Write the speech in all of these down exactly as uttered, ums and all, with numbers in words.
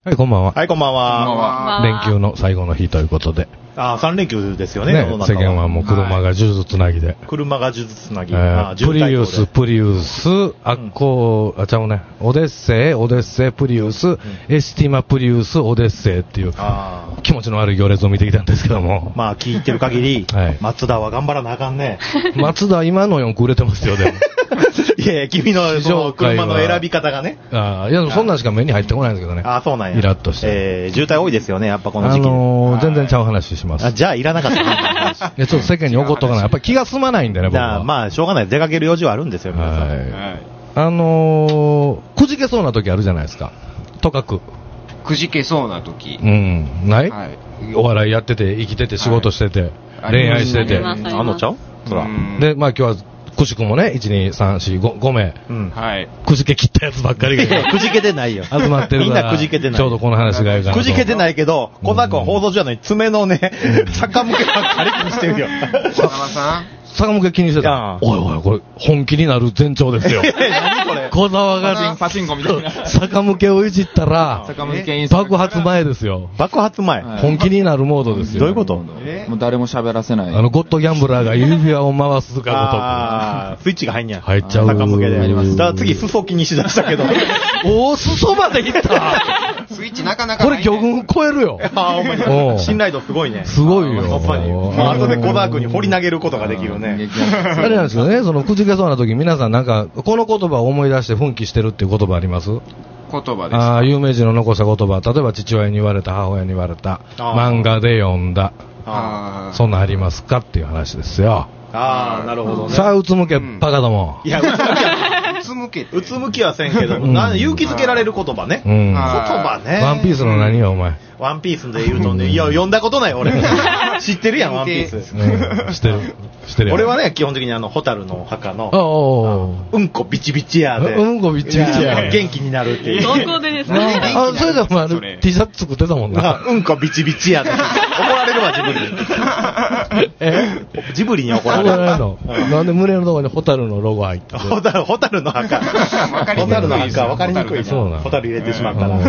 はい、こんばんは。 はい、こんばんは。 こんばんは。 連休の最後の日ということで。 ああ、さん連休ですよね、 ね、 世の中は。 世間はもう車が数珠つなぎで。 車が数珠つなぎ。 えー、プリウス、プリウス、アッコー、あ、ちゃうね。オデッセイ、オデッセイ、プリウス、うん、エスティマ、プリウス、オデッセイっていう、気持ちの悪い行列を見てきたんですけども。 まあ、聞いてる限り、はい、松田は頑張らなあかんね。 松田、今のよんく売れてますよ、でも。 いやいや、君のその車の選び方がね。 ああ、いや、そんなんしか目に入ってこないんですけどね。 ああ、そうなんや。 イラッとして。 えー、渋滞多いですよね、やっぱこの時期。 あのー、全然ちゃう話します。 あ、じゃあ、いらなかった。いや、ちょっと世間に怒っとかない。やっぱり気が済まないんでね、僕は。 まあ、しょうがない。出かける用事はあるんですよ、皆さん。はい。 あのー、くじけそうな時あるじゃないですか。とかく。 くじけそうな時。 うん。ない、はい、お笑いやってて、生きてて、仕事してて、はい、恋愛してて。 あのちゃうそら。 で、まあ今日は、くしくもね、いち、に、さん、よん、ご、ご名、うん、はい。くじけ切ったやつばっかりが。 くじけてないよ。 集まってるから。 みんなくじけてない。 ちょうどこの話がいいから。 くじけてないけど、こんな子は放送中なのに爪のね、逆向けばっかり気にしてるよ。 坂間さん逆向け気にしてた。おいおい、これ、本気になる前兆ですよ。 何これ小沢が、 パチンコみたいな。 逆向けをいじったら、爆発前ですよ。 爆発前本気になるモードですよ。 どういうこともう誰も喋らせない。 あの、ゴッドギャンブラーが指輪を回すかああ、スイッチが入んや。 入っちゃう。 逆向けで。だから次、裾気にしだしたけど。 おー、裾までいったスイッチなかなか。 これ魚群超えるよ。 ああ、ほんまに。信頼度すごいね。 すごいよ。 ほんまに。もう後で小沢君に掘り投げることができるね。 あれなんですよね、そのくじけそうな時皆さんなんか、この言葉を思い出して奮起してるっていう言葉あります？ 言葉です。 ああ、有名人の残した言葉、例えば父親に言われた、母親に言われた、漫画で読んだ、あそんなんありますかっていう話ですよ。 ああ、なるほどね。 さあ、うつむけ、バカども。 いや、うつむけ。うつむきはせんけども、勇気づけられる言葉ね。言葉ね。 ワンピースの何よ、お前。 ワンピースで言うとね、いや、読んだことない、俺。知ってるやん、ワンピース。 知ってる。知ってる。 俺はね、基本的にあの、ホタルの墓の、うんこビチビチやで。 うんこビチビチや。 元気になるっていう。 どこでですか？ あ、それでお前、T シャツ作ってたもんな。 うんこビチビチやで。怒られるわ、ジブリに。えジブリに怒られる。怒られるの。 なんで胸のところにホタルのロゴ入ってる？ ホタル、ホタルの墓。ホタルの墓、わかりにくいそうな。ホタル入れてしまったら。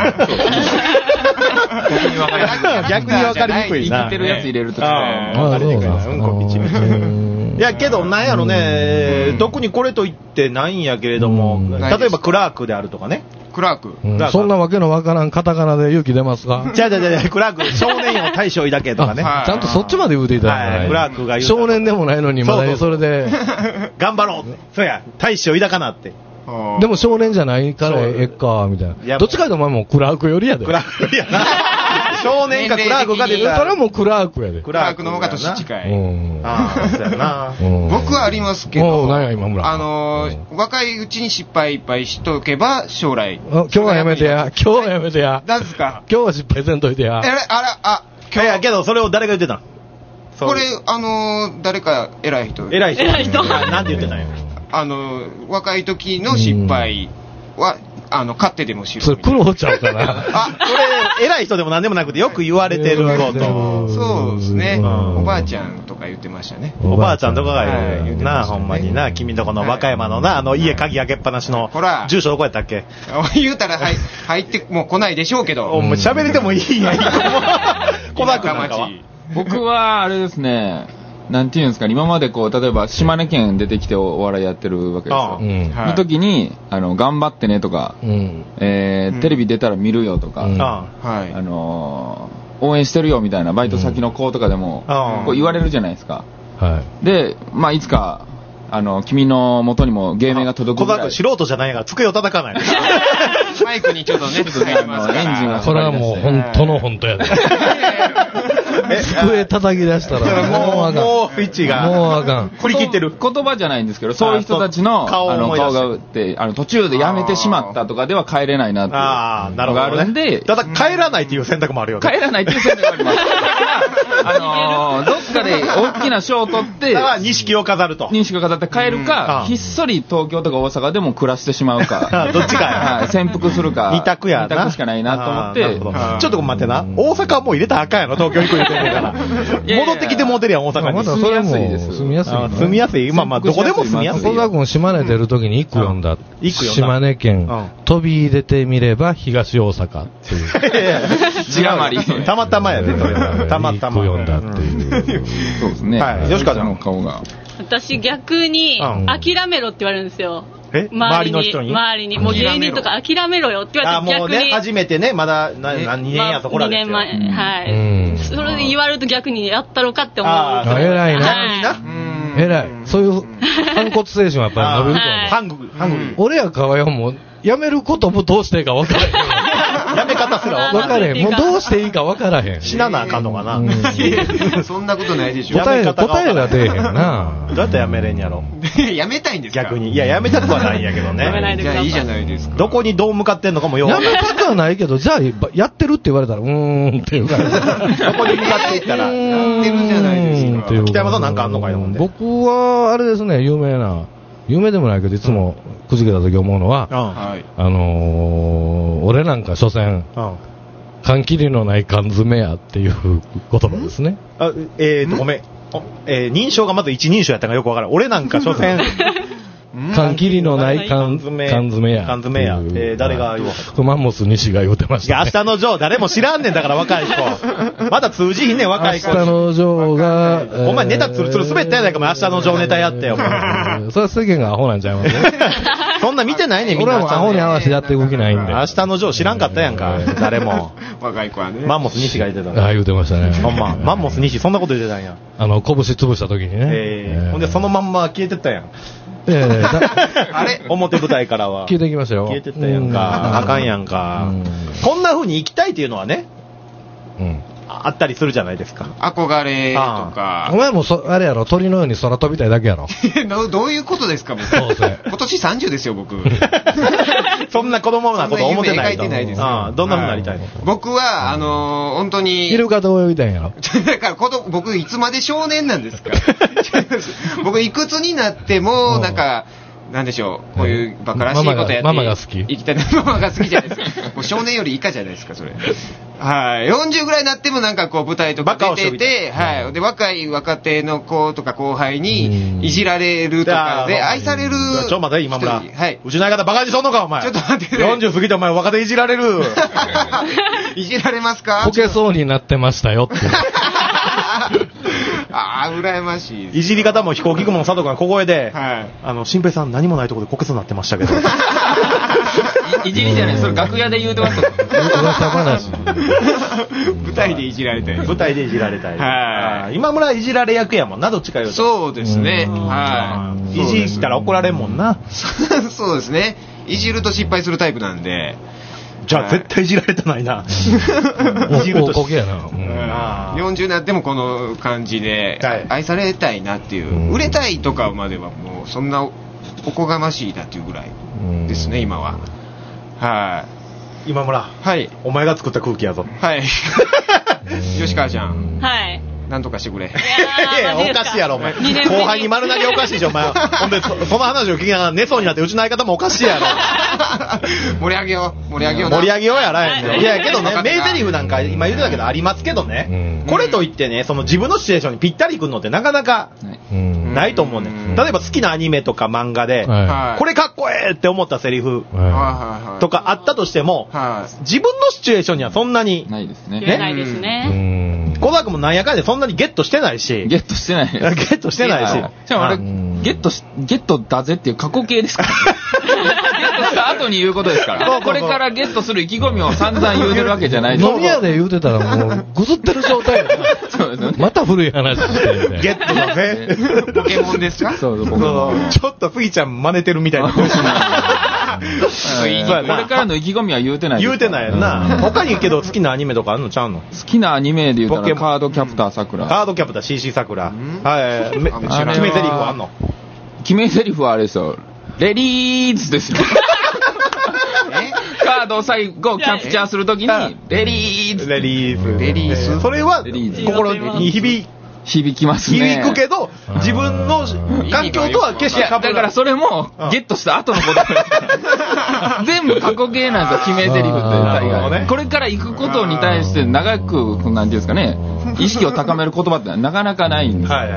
逆に分かりにくい。 逆に分かりにくいな。 生きてるやつ入れるとき。 分かりにくいな。うんこビチビチ。いや、けど、なんやろね、特にこれと言ってないんやけれども、例えばクラークであるとかね。 クラーク。 そんなわけのわからんカタカナで勇気出ますか？ じゃあじゃあじゃあ、クラーク、少年よ大将抱けとかね。 ちゃんとそっちまで言うていただいて。 クラークが言う。 少年でもないのに、まだそれで。 頑張ろうって。そうや、大将抱かなって。 でも少年じゃないからえっか、みたいな。どっちかとお前もクラークよりやで。 クラークよりやな。少年かクラークかで言ったら。 それはもうクラークやで。 クラークの方が年近い。 ああ、そうやな。 僕はありますけど、 何や今村。 あの、若いうちに失敗いっぱいしとけば将来。 今日はやめてや。今日はやめてや。 何ですか？ 今日は失敗せんといてや。 え、あら、あ、 いやけどそれを誰が言ってたの？これ、あの、誰か偉い人。 偉い人。 偉い人。 なんて言ってたんよ。 あの、若い時の失敗は、あの、勝手でもしろ。 それ苦労ちゃうかな。 あ、これ、偉い人でも何でもなくてよく言われてること。 そうですね。おばあちゃんとか言ってましたね。 おばあちゃんとかが言う。なあ、ほんまにな。君とこの和歌山のな、あの家鍵開けっぱなしの。 ほら。 住所どこやったっけ？ 言うたら入ってもう来ないでしょうけど。 もう喋れてもいいやん。来なくなったわ。 僕は、あれですね。なんていうんですか、今までこう、例えば島根県出てきてお笑いやってるわけですよ。うん、の時に、あの、頑張ってねとか、うん、えーうん、テレビ出たら見るよとか、うん、あのー、応援してるよみたいなバイト先の子とかでも、こう言われるじゃないですか。はい、で、まあ、いつか、あの、君の元にも芸名が届くぐらい。 素人じゃないから、机を叩かない。 マイクにちょっとね、ちょっとね、あの、 エンジンが。 これはもう、本当の本当やで。机叩き出したら、もうあかん。 もう、フィッチが。 もうあかん。 振り切ってる。 言葉じゃないんですけど、そういう人たちの、あの、顔が打って、あの、途中でやめてしまったとかでは帰れないなっていうのがあるんで。 ただ、帰らないっていう選択もあるよね。 帰らないっていう選択もあります。あの、どっかで大きな賞を取って、 錦を飾ると。 錦を飾って帰るか、ひっそり東京とか大阪でも暮らしてしまうか。 どっちかや。 潜伏するか。 二択やな。 二択しかないなと思って。 ちょっと待ってな。大阪はもう入れたらあかんやろ、東京行くって。 るから。戻ってきてもうてるやん、大阪に。 まだそれも住みやすい。 住みやすい。まあまあ、どこでも住みやすい。 小沢君、島根出るときに一句読んだ。島根県、飛び出てみれば東大阪っていう。 字余り。 たまたまやで、それは。たまたま。 一句読んだっていう。 そうですね。 はい。吉川ちゃんの顔が。 私逆に、諦めろって言われるんですよ。 え周りの人に周りに。もう芸人とか諦めろよって言われて逆に。 あ、もうね、初めてね、まだ何年やところにねんまえ。はい。それで言われると逆にやったろかって思う。ああ、偉いな。偉い。そういう反骨精神はやっぱり伸びると思う。 ハング、ハング。 俺や川よもやめることもどうしていいか分からへん。 やめ方すら分からへん。もうどうしていいか分からへん。 死ななあかんのかな。 そんなことないでしょ。 答え、答えが出えへんな。 どうやってやめれんやろ。 やめたいんですか逆に。いや、やめたくはないんやけどね。 やめないでください。 いいじゃないですか。 どこにどう向かってんのかもよ。 やめたくはないけど、じゃあ、やってるって言われたら、うーんっていう感じ。 どこに向かっていったら。 やってるじゃないですか。 北山さんなんかあんのかよ、ほんで。 僕は、あれですね、有名な、有名でもないけど、いつもくじけた時思うのは、あのー、俺なんか所詮、缶切りのない缶詰やっていう言葉ですね。 あ、えーと、ごめん。えー、認証がまず一人称やったかよくわからん。俺なんか所詮、 缶切りのない缶詰や。 缶詰や。えー、誰が言うか。マンモス西が言うてました、 ね。いや、明日のジョー、誰も知らんねんだから若い子。まだ通じひんねん、若い子。 明日のジョーが、 お前ネタツルツル滑ったやないか、明日のジョーネタやってよ、お前。 それは世間がアホなんちゃいますそんな見てないねん、みんな。 俺はもうアホに合わせてやって動きないんで。 明日のジョー知らんかったやんか、誰も。 若い子はね。 マンモス西が言ってた。 ああ、言うてましたね。 ほんま、マンモス西、そんなこと言ってたんや。 あの、拳潰した時にね。 えー、ほんでそのまんま消えてったやん。 えー、あれ表舞台からは。 消えてきましたよ。 消えてったやんか。あかんやんか。こんな風に生きたいっていうのはね、うん、あったりするじゃないですか。 憧れとか。 お前もそ、あれやろ、鳥のように空飛びたいだけやろ。 どういうことですか、僕。今年さんじゅうですよ、僕。 そんな子供なこと思ってないと。 描いてないです。 ああ、どんな風になりたいの？ 僕は、あのー、本当に。 イルカどういうたいんやろ。 だから、僕、いつまで少年なんですか？僕、いくつになっても、なんか、なんでしょう、こういうバカらしいことやって。 ママが好き。 生きたい。ママが好きじゃないですか。もう少年より以下じゃないですか、それ。はい。よんじゅうぐらいになってもなんかこう舞台とか出てて、はい。で、若い若手の子とか後輩にいじられるとかで愛される。 ちょ、待て、今村。 はい。 うちの相方バカにしとんのか、お前。 ちょっと待って。 よんじゅう過ぎてお前若手いじられる。 いじられますか？ こけそうになってましたよって。 ああ、羨ましい。 いじり方も飛行機雲の佐藤君が小声で、はい、あの、新平さん何もないところでこけそうになってましたけど。 い, いじりじゃない、それ楽屋で言うてますよ。 噂話。 舞台でいじられたい。 舞台でいじられたい。 はい。 今村いじられ役やもんな、どっちか言うと。 そうですね。はい。 いじったら怒られんもんな。 そうですね。いじると失敗するタイプなんで。 じゃあ絶対いじられてないな。 いじるとこけやな。 うん、よんじゅうになってもこの感じで愛されたいなっていう、売れたいとかまではもうそんなおこがましいなっていうぐらいですね、今は。はい。 今村。 はい。 お前が作った空気やぞ。 はい。吉川ちゃん。 はい。 なんとかしてくれ。いやいや、おかしいやろ、お前。後輩に丸投げおかしいでしょ、お前。ほんで、その話を聞きながら寝そうになって、うちの相方もおかしいやろ。 盛り上げよう。盛り上げよう盛り上げようやらへんねん。いや、けどね、名台詞なんか今言ってたけどありますけどね。これといってね、その自分のシチュエーションにぴったりくるのってなかなかないと思うねん。例えば好きなアニメとか漫画で、これかっこええって思ったセリフとかあったとしても、自分のシチュエーションにはそんなに。 ないですね。 ないですね。 小沢君もなんやかんでそんなにゲットしてないし。 ゲットしてないです。 ゲットしてないし。 じゃあ俺、ゲットし、ゲットだぜっていう過去形ですから。ゲットした後に言うことですから。これからゲットする意気込みを散々言うてるわけじゃないです。 飲み屋で言うてたらもう、ぐずってる状態だ。そうですよね。また古い話して。 ゲットだぜ。 ポケモンですか？ そうそう、ポケモン。 ちょっとフイちゃん真似てるみたいな。これからの意気込みは言うてない。 言うてないやんな。他にけど好きなアニメとかあるのちゃうの？ 好きなアニメで言うたらカードキャプターさくら。 カードキャプター シーシー さくら。はい。決め台詞はあんの？ 決め台詞はあれですよ。レディーズですよ。カードを最後キャプチャーするときに、レディーズ。 レディーズ。 レディーズ。 それは心に響響きますね。 響くけど、自分の環境とは決して被らない。 だからそれも、ゲットした後のこと全部過去形なんですよ、決め台詞って大概。これから行くことに対して長く、なんていうんですかね、意識を高める言葉ってなかなかないんですよ。はいはい。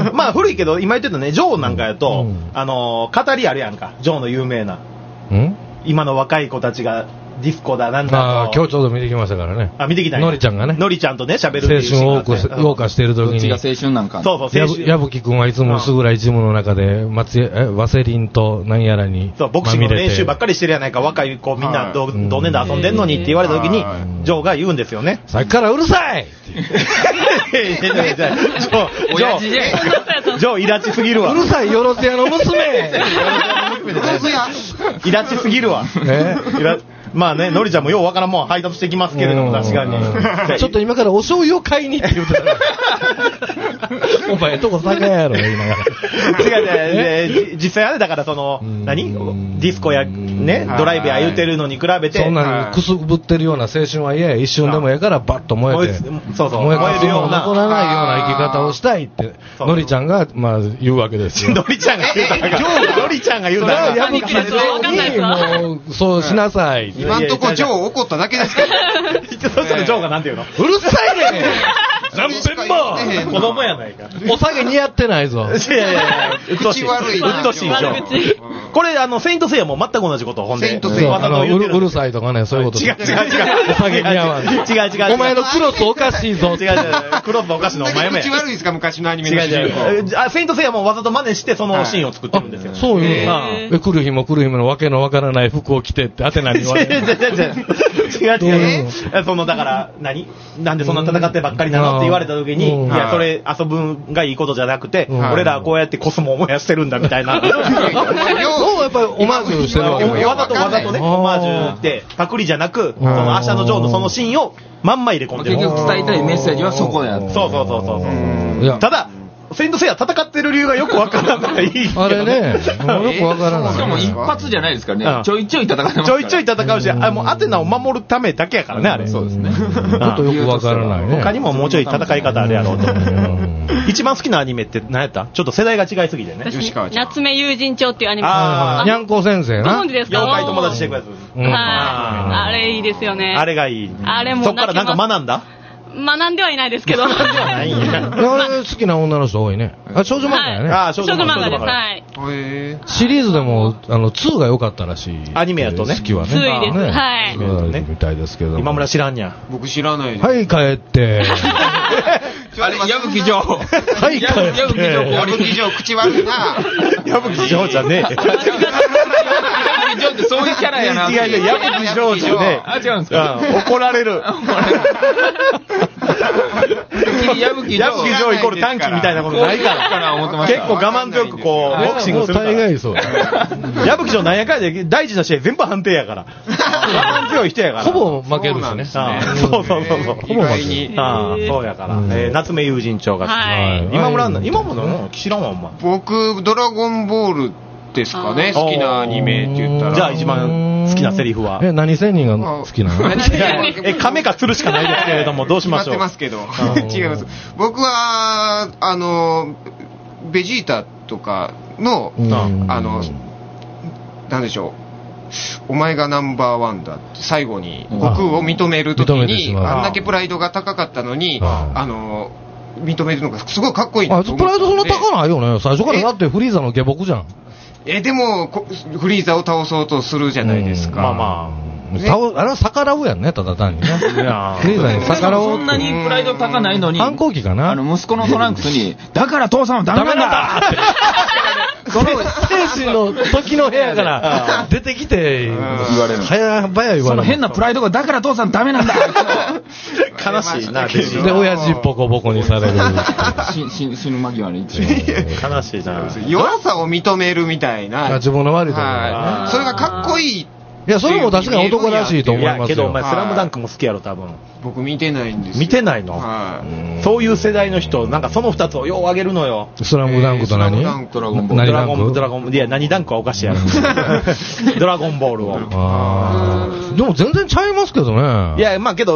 まあ古いけど、今言ってたね、ジョーなんかやと、あの、語りあるやんか、ジョーの有名な。今の若い子たちが、ディスコだなんだと。 ああ、今日ちょうど見てきましたからね。 あ、見てきたね。 のりちゃんがね。 のりちゃんとね、喋るっていうシーンがあって。 青春を謳歌してる時に。 どっちが青春なんか。 そうそう、青春。 矢吹くんはいつも薄暗いジムの中で、松江、え、ワセリンと何やらに。 そう、ボクシングの練習ばっかりしてるやないか、若い子みんな同年で遊んでんのにって言われた時に、ジョーが言うんですよね。 さっきからうるさいジョー、ジョー、ジョー、イラチすぎるわ。 うるさい、よろずやの娘イラチすぎるわ。えまあね、のりちゃんもようわからんもん配達してきますけれども、確かに。 ちょっと今からお醤油を買いにって言うてたら。お前、とこ酒屋やろ、言いながら。 違う違う、実際あれだからその、何ディスコや、ね、ドライブや言うてるのに比べて。 そんなにくすぶってるような青春は嫌や、一瞬でもやからバッと燃えて。 そうそう、 燃えるような。残らないような生き方をしたいって、のりちゃんが、まあ、言うわけですよ。 のりちゃんが言うたら、のりちゃんが言うたら、 やぶきさんに、もう、そうしなさい。 今んとこジョー怒っただけですけど。 そしたらジョーがなんて言うの？ うるさいね何千万子供やないか。 お酒似合ってないぞ。 いやいやいや、うっとしい。うっとしいジョー。これ、あの、セイントセイヤも全く同じこと、ほんで。 セイントセイヤ。 うるさいとかね、そういうこと。 違う違う違う。 お酒似合わん。違う違う。 お前のクロスおかしいぞ。 違う違う。クロスおかしいのお前もや。 口悪いですか、昔のアニメの。 違う違う。あ、セイントセイヤもわざと真似してそのシーンを作ってるんですよ。 そういうの。来る日も来る日ものわけのわからない服を着てって、アテナに言われる。 違う違う違う。違う違う。その、だから、何なんでそんな戦ってばっかりなのって言われた時に、いや、それ遊ぶがいいことじゃなくて、俺らはこうやってコスモを燃やしてるんだみたいな。 そう、やっぱりオマージュしてるわけ。 わざとわざとね、オマージュってパクリじゃなく、そのアーシャのジョーのそのシーンをまんま入れ込んでる。 結局伝えたいメッセージはそこや。 そうそうそうそう。ただ、セイントセイヤ戦ってる理由がよくわからないい。 あれね、よくわからない。 しかも一発じゃないですからね。ちょいちょい戦ってます。 ちょいちょい戦うし、あ、もうアテナを守るためだけやからね、あれ。 そうですね。 ちょっとよくわからないね。 他にももうちょい戦い方あるやろうと。一番好きなアニメって何やった？ちょっと世代が違いすぎてね。 夏目友人帳っていうアニメ。 ああ、にゃんこ先生な。 ご存知ですか？ 妖怪友達していくやつ。 はい。あれいいですよね。 あれがいい。 あれもそっからなんか学んだ？ 学んではいないですけど。学んではないんや。好きな女の人多いね。あ、少女漫画やね。 あ、 少女漫画です。はい。 シリーズでも、あの、ツーが良かったらしい。 アニメやとね。 好きはね。 ツーです。はい。 みたいですけど。 今村知らんにゃ。 僕知らない。 はい、帰って。 あれ、矢吹城。 はい、帰って。 矢吹城、矢吹城、口悪いな。 矢吹城じゃねえ。 矢吹城ってそういうキャラやな。 違う違う、矢吹城じゃねえ。 あ、違うんですか？ 怒られる。 矢吹城イコール短期みたいなことないから。結構我慢強くこう、ボクシングするから。矢吹城なんやかんやで大事な試合全部判定やから。我慢強い人やから。 ほぼ負けるしね。 そうそうそうそう。 ほぼ負ける。 そうやから。夏目友人帳が好き。今村今もの知らんわ、お前。 僕、ドラゴンボールですかね、好きなアニメって言ったら。 じゃあ一番好きなセリフは？ え、何仙人が好きなの？ え、亀か鶴しかないですけれども、どうしましょう？ 決まってますけど。違います。僕は、あの、ベジータとかの、あの、なんでしょう。お前がナンバーワンだって最後に悟空を認めるときに、あんだけプライドが高かったのに、あの、認めるのがすごいかっこいいなと思ったんで。 プライドそんな高ないよね。最初からだってフリーザの下僕じゃん。 え、でも、フリーザを倒そうとするじゃないですか。 まあまあ。ね、あれは逆らうやんね、ただ単にね。フリーザに逆らおう。 そんなにプライド高ないのに。 反抗期かな。 あの、息子のトランクスに、だから父さんはダメなんだって。 その精神の時の部屋から出てきて言われる。早々言われる。 その変なプライドがだから父さんダメなんだ。 悲しいな。 で、親父ボコボコにされる。 死ぬ間際に一応。悲しいな。 弱さを認めるみたいな。 自分の悪いところ。 それがかっこいい。 いや、それも確かに男らしいと思いますよ。 いや、けどお前、スラムダンクも好きやろ、多分。 僕見てないんですよ。 見てないの？そういう世代の人、なんかその二つをようあげるのよ。 スラムダンクと何？ ドラゴンボール。 ドラゴン、ドラゴン、いや、何ダンクはおかしいやろ。ドラゴンボールを。 でも全然ちゃいますけどね。 いや、まあけど、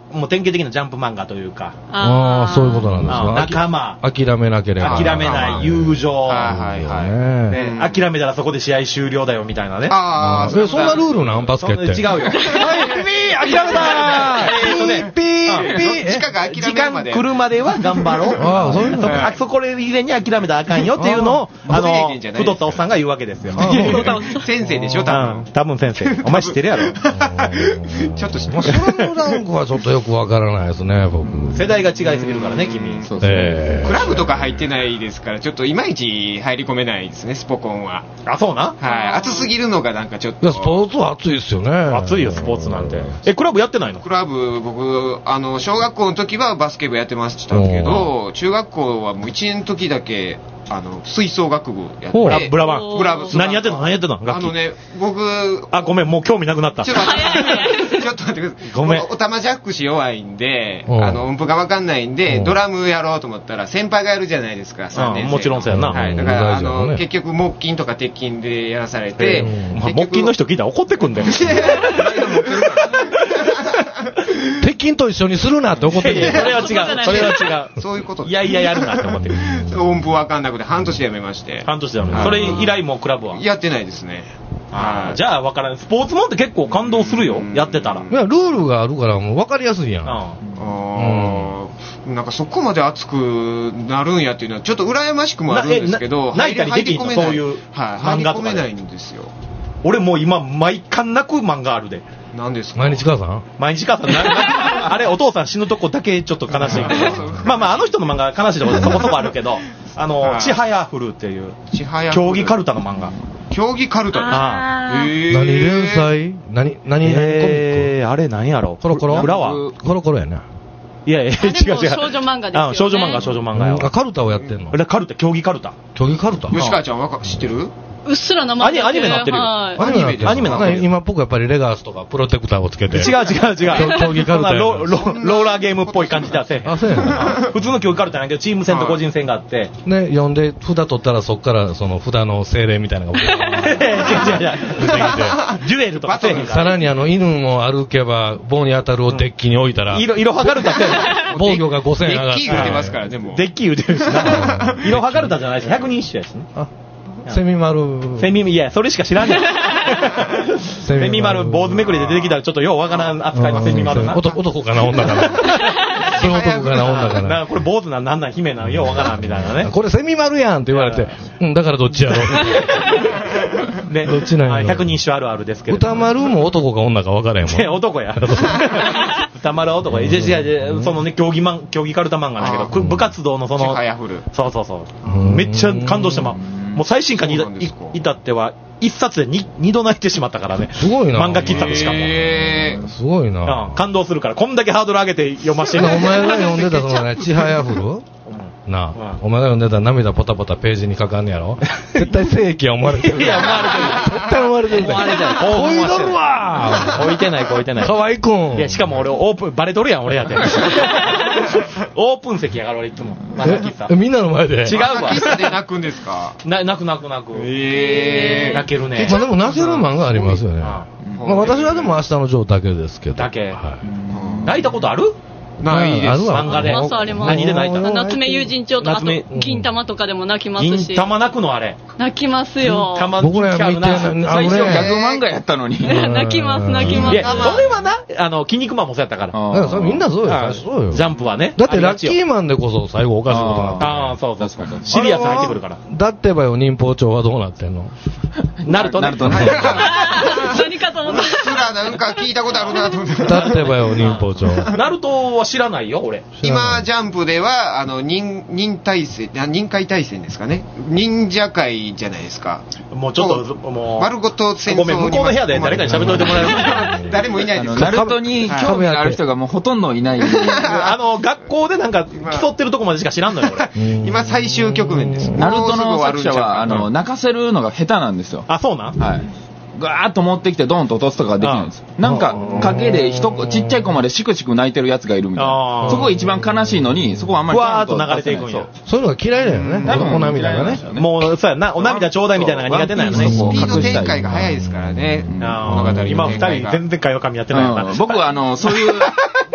もう典型的なジャンプ漫画というか。 ああ、そういうことなんですか。 仲間。 諦めなければ。 諦めない、友情。 はいはいはい。 諦めたらそこで試合終了だよみたいなね。 ああ、そんなルールなんバスケって。 違うよ。はい、ピー諦めたーえっとね、ピーピー時間が諦めるまで。 時間来るまでは頑張ろう。ああ、そういうの。あそこで以前に諦めたらあかんよっていうのを、あの、太ったおっさんが言うわけですよ。 先生でしょ、多分。 多分先生。お前知ってるやろ。 ちょっと知ってます。スラムダンクはちょっとよくわからないですね、僕。 世代が違いすぎるからね、君。 そうそう。クラブとか入ってないですから、ちょっといまいち入り込めないですね、スポコンは。 あ、そうな？ はい。熱すぎるのがなんかちょっと。 スポーツは熱いですよね。 熱いよ、スポーツなんて。え、クラブやってないの？ クラブ、僕、あの、小学校の時はバスケ部やってましたけど、中学校はもういちねんの時だけ、あの、吹奏楽部やって。 ブラバン。 ブラバン。 何やってんの何やってんのあのね、僕。 あ、ごめん、もう興味なくなった。 ちょっと待って、ちょっと待ってください。 ごめん。 おたまジャックし弱いんで、あの、音符がわかんないんで、ドラムやろうと思ったら、先輩がやるじゃないですか、さんねん生。 もちろんそうやな。 はい。だから、あの、結局、木琴とか鉄琴でやらされて、 木琴の人聞いたら怒ってくんだよ。鉄筋と一緒にするなって怒ってる。それは違う。それは違う。 そういうこと。 いやいややるなって思ってる。 音符わかんなくて半年でやめまして。 半年でやめた。それ以来もうクラブはやってないですね。 ああ、じゃあ分からない。スポーツもんって結構感動するよ。やってたら。いや、ルールがあるからもう分かりやすいやん。 ああ。なんかそこまで熱くなるんやっていうのはちょっと羨ましくもあるんですけど、 泣いたりできんのそういう漫画とか。入り込めないんですよ。 俺もう今毎回泣く漫画あるで。 何ですか？ 毎日母さん？ 毎日母さんあれお父さん死ぬとこだけちょっと悲しいけどまあまああの人の漫画悲しいところそこそこあるけどあのちはやふるっていう競技カルタの漫画。 競技カルタ？ ああ。何連載？何何えーあれ何やろ？ コロコロ？ 裏はコロコロやな。 いやいや違う違う。 少女漫画ですよね。 少女漫画少女漫画よ。 カルタをやってんの？ カルタ競技カルタ。 競技カルタ？ 吉川ちゃんは知ってる？ うっすら名前アニメなってるよ。 アニメアニメなってる。今っぽくやっぱりレガースとかプロテクターをつけて。 違う違う違う。 競技カルタ。 ローラーゲームっぽい感じだせ。 あ、そうやな。普通の競技カルタなんだけどチーム戦と個人戦があって。 ね、読んで札取ったらそっからその札の精霊みたいなのが。違う違う違う。 デュエルとかせえへんから。 さらにあの犬も歩けば棒に当たるをデッキに置いたら。 色色はカルタせえへん。 防御がごせん上がって。 デッキ打てますからねもう。 デッキ打てるしな。色はカルタじゃないし百人一首やしね。 セミマル。 セミ、いや、それしか知らんねん。セミマル、坊主めくりで出てきたらちょっとようわからん扱いのセミマルな。 男かな、女かな。その男かな、女かな。 これ坊主な、なんなん、姫な、ようわからんみたいなね。 これセミマルやんって言われて、うん、だからどっちやろ。 ね、どっちなんやろ。百人一首あるあるですけど。 歌丸も男か女か分からへんもん。 男や。歌丸は男や。いやいや、そのね、競技マン、競技カルタ漫画だけど、部活動のその、そうそうそう。めっちゃ感動してまう。もう最新刊に至っては、一冊で二二度泣いてしまったからね。 すごいな。 漫画喫茶でしかも。 すごいな。 感動するから、こんだけハードル上げて読ましてる。お前が読んでたそのね、ちはやふるなあ、お前が読んでた涙ポタポタページに書かんねやろ絶対正規は思われてる。いや、思われてる。絶対思われてる。思われてる。こいとるわ置いてない、置いてない。 かわいくん。 いや、しかも俺、オープン、バレとるやん、俺やって。オープン席やから、俺いつも。 え、みんなの前で違うわ。 喫茶で泣くんですか？ な、泣く泣く泣く。 えー。泣けるね。 まあでも泣ける漫画ありますよね。まあ私はでも明日のジョーだけですけど。 だけ。泣いたことある？ ないです。 漫画で。 ありますあります。 何で泣いた？ 夏目友人帳と、あと、銀玉とかでも泣きますし。 銀玉泣くのあれ。 泣きますよ。 銀玉僕ら見て、 最初ギャグ漫画やったのに。 泣きます、泣きます。 いや、それはな、あの、筋肉マンもそうやったから。 だからそれみんなそうよ。そうよ。 ジャンプはね。 だってラッキーマンでこそ最後おかしいことになって。 ああ、そうそうそう。シリアス入ってくるから。 だってばよ、忍法帳はどうなってんの？ なるとなるとね。 何かと思った。 すらなんか聞いたことあるなと思って。 だってばよ、忍法帳。 ナルトは知らないよ、俺。 今、ジャンプでは、あの、忍、忍対戦、忍界対戦ですかね。忍者界じゃないですか。 もうちょっと、もう。 丸ごと戦争に。 ごめん、向こうの部屋で誰かに喋っといてもらえる？ 誰もいないです。 ナルトに興味がある人がもうほとんどいない。 あの、学校でなんか競ってるとこまでしか知らんのよ、俺。 今、最終局面です。 ナルトの作者は、あの、泣かせるのが下手なんですよ。 あ、そうなん？ はい。ガーッと持ってきてドンと落とすとかができるんです。なんか影で一子ちっちゃい子までシクシク泣いてるやつがいるみたいな。そこが一番悲しいのにそこはあんまりふわーっと流れていくんや。 そういうのが嫌いだよね。お涙がね。 もうそうやな、お涙ちょうだいみたいなのが苦手なんよね。 スピード展開が早いですからね。物語今二人全然会話噛み合ってないから。 僕はあのそういう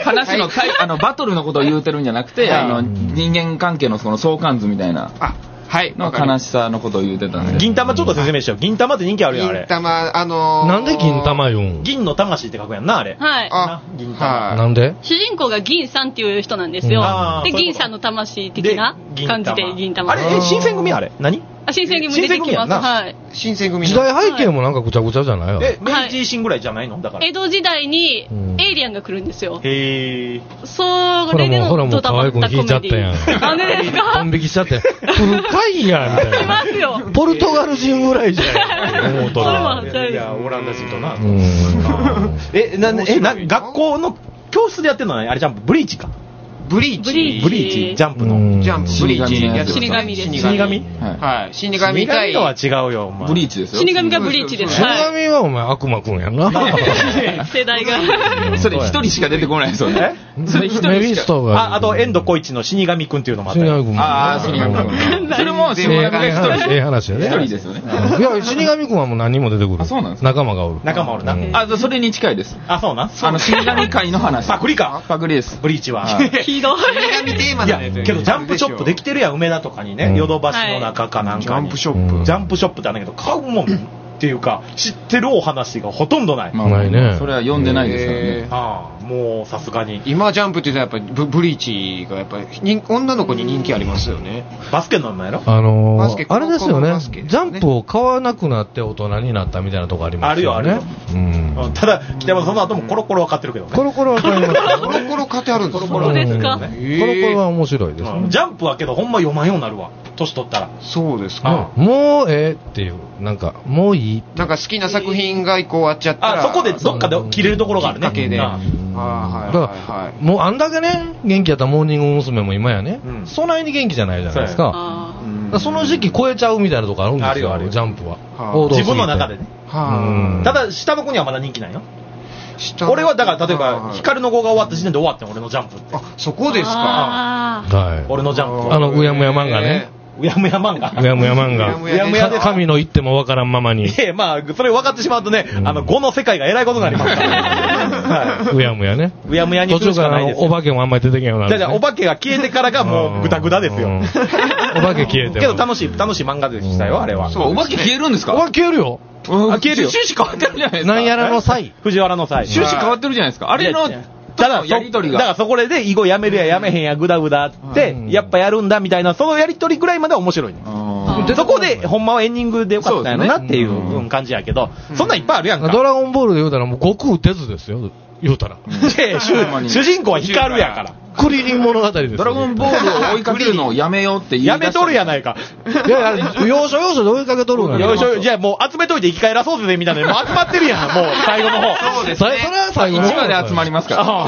話のタイ、あの、バトルのことを言うてるんじゃなくて、あの、人間関係のその相関図みたいな。 あ、はい。 の悲しさのことを言うてたんで。 銀玉ちょっと説明しよう。銀玉って人気あるやん、あれ。 銀玉、あのー、 なんで銀玉言うん？ 銀の魂って書くやんな、あれ。 はい。 あ、 銀玉。 なんで？ 主人公が銀さんっていう人なんですよ。で、銀さんの魂的な感じで銀玉。 あれ、え、新選組あれ何？ あ、新選組出てきます。はい。 新選組。 時代背景もなんかぐちゃぐちゃじゃない？ え、明治維新ぐらいじゃないの？だから。 江戸時代にエイリアンが来るんですよ。 へー。 それでのほらもう可愛い子引いちゃったやん。 なんでですか？ ドン引きしちゃって。深いやんみたいな。 いますよ。 ポルトガル人ぐらいじゃん。思うとら。いや、オランダ人とな。え、な、え、な、学校の教室でやってるのはあれじゃん、ブリーチか。 ブリーチ。 ブリーチ。ジャンプの。 ジャンプ。ブリーチ。 死神です。 死神？ はい。死神対。 死神とは違うよ、お前。 ブリーチですよ。 死神がブリーチです。 死神はお前悪魔くんやんな。 世代が。 それ一人しか出てこないですよね。 それ一人しか。 あ、あと、遠藤浩一の死神くんっていうのもあった。 死神くん。 ああ、死神くん。それも死神が一人。 ええ話やね。 一人ですよね。 いや、死神くんはもう何人も出てくる。 あ、そうなんですか。 仲間がおる。 仲間おるな。 あ、それに近いです。 あ、そうな。 あの、死神界の話。 パクリか。 パクリです。 ブリーチは。 ひどい。 テーマいや、けどジャンプショップできてるやん、梅田とかにね、ヨドバシの中かなんかに。 ジャンプショップ。 ジャンプショップってあるんだけど、買うもんっていうか、知ってるお話がほとんどない。 まあないね。 それは読んでないですからね。 ああ、もうさすがに。 今ジャンプって言ったらやっぱりブリーチがやっぱり女の子に人気ありますよね。 バスケの名前やろ？ あのー、あれですよね。ジャンプを買わなくなって大人になったみたいなとこありますよね。あるよ、あるよ。 うん。ただ、北山さんその後もコロコロは買ってるけどね。 コロコロは買います。 コロコロ買ってあるんですか？ コロコロですか？ コロコロは面白いですね。 ジャンプはけどほんま読まんようになるわ。年取ったら。 そうですか。 もうええっていう、なんか、もういい。 なんか好きな作品が一個終わっちゃったら。 あ、そこでどっかで切れるところがあるね。 きっかけで。ああ、はいはい。もうあんだけね、元気やったモーニング娘。も今やね、そないに元気じゃないじゃないですか。その時期超えちゃうみたいなとこあるんですよ、ジャンプは。 自分の中でね。ただ、下の子にはまだ人気ないよ。俺はだから例えば光の号が終わった時点で終わってん俺のジャンプって。 あ、そこですか。 はい。 俺のジャンプ。 あのうやむや漫画ね。 うやむや漫画。 うやむや漫画。 うやむやで神の言ってもわからんままに。 いや、まあそれ分かってしまうとね、あの語の世界がえらいことになりますから。 うやむやね。 うやむやに途中からお化けもあんまり出てけんようになる。 じゃあお化けが消えてからがもうグダグダですよ。 お化け消えて。 けど楽しい楽しい漫画でしたよあれは。 そう、お化け消えるんですか？ お化け消えるよ。 あ、消えるよ。 趣旨変わってるじゃないですか。 なんやらの際。 藤原の際。 趣旨変わってるじゃないですか。あれの、 ただ、 やりとりが。 だからそこで、囲碁やめるややめへんや、ぐだぐだって、やっぱやるんだみたいな、そのやりとりぐらいまで面白いね。で、そこで、ほんまはエンディングでよかったやろなっていう感じやけど、そんなんいっぱいあるやんか。 ドラゴンボールで言うたらもう悟空鉄ですよ。言うたら。 主人公は光るやから。 クリリン物語です。 ドラゴンボールを追いかけるのをやめようって言い出した。 やめとるやないか。 いやいや、要所要所で追いかけとるんや。要所、じゃあもう集めといて生き返らそうぜみたいな、もう集まってるやん、もう最後の方。 そうですね。 それは最後の方。 いちわで集まりますから。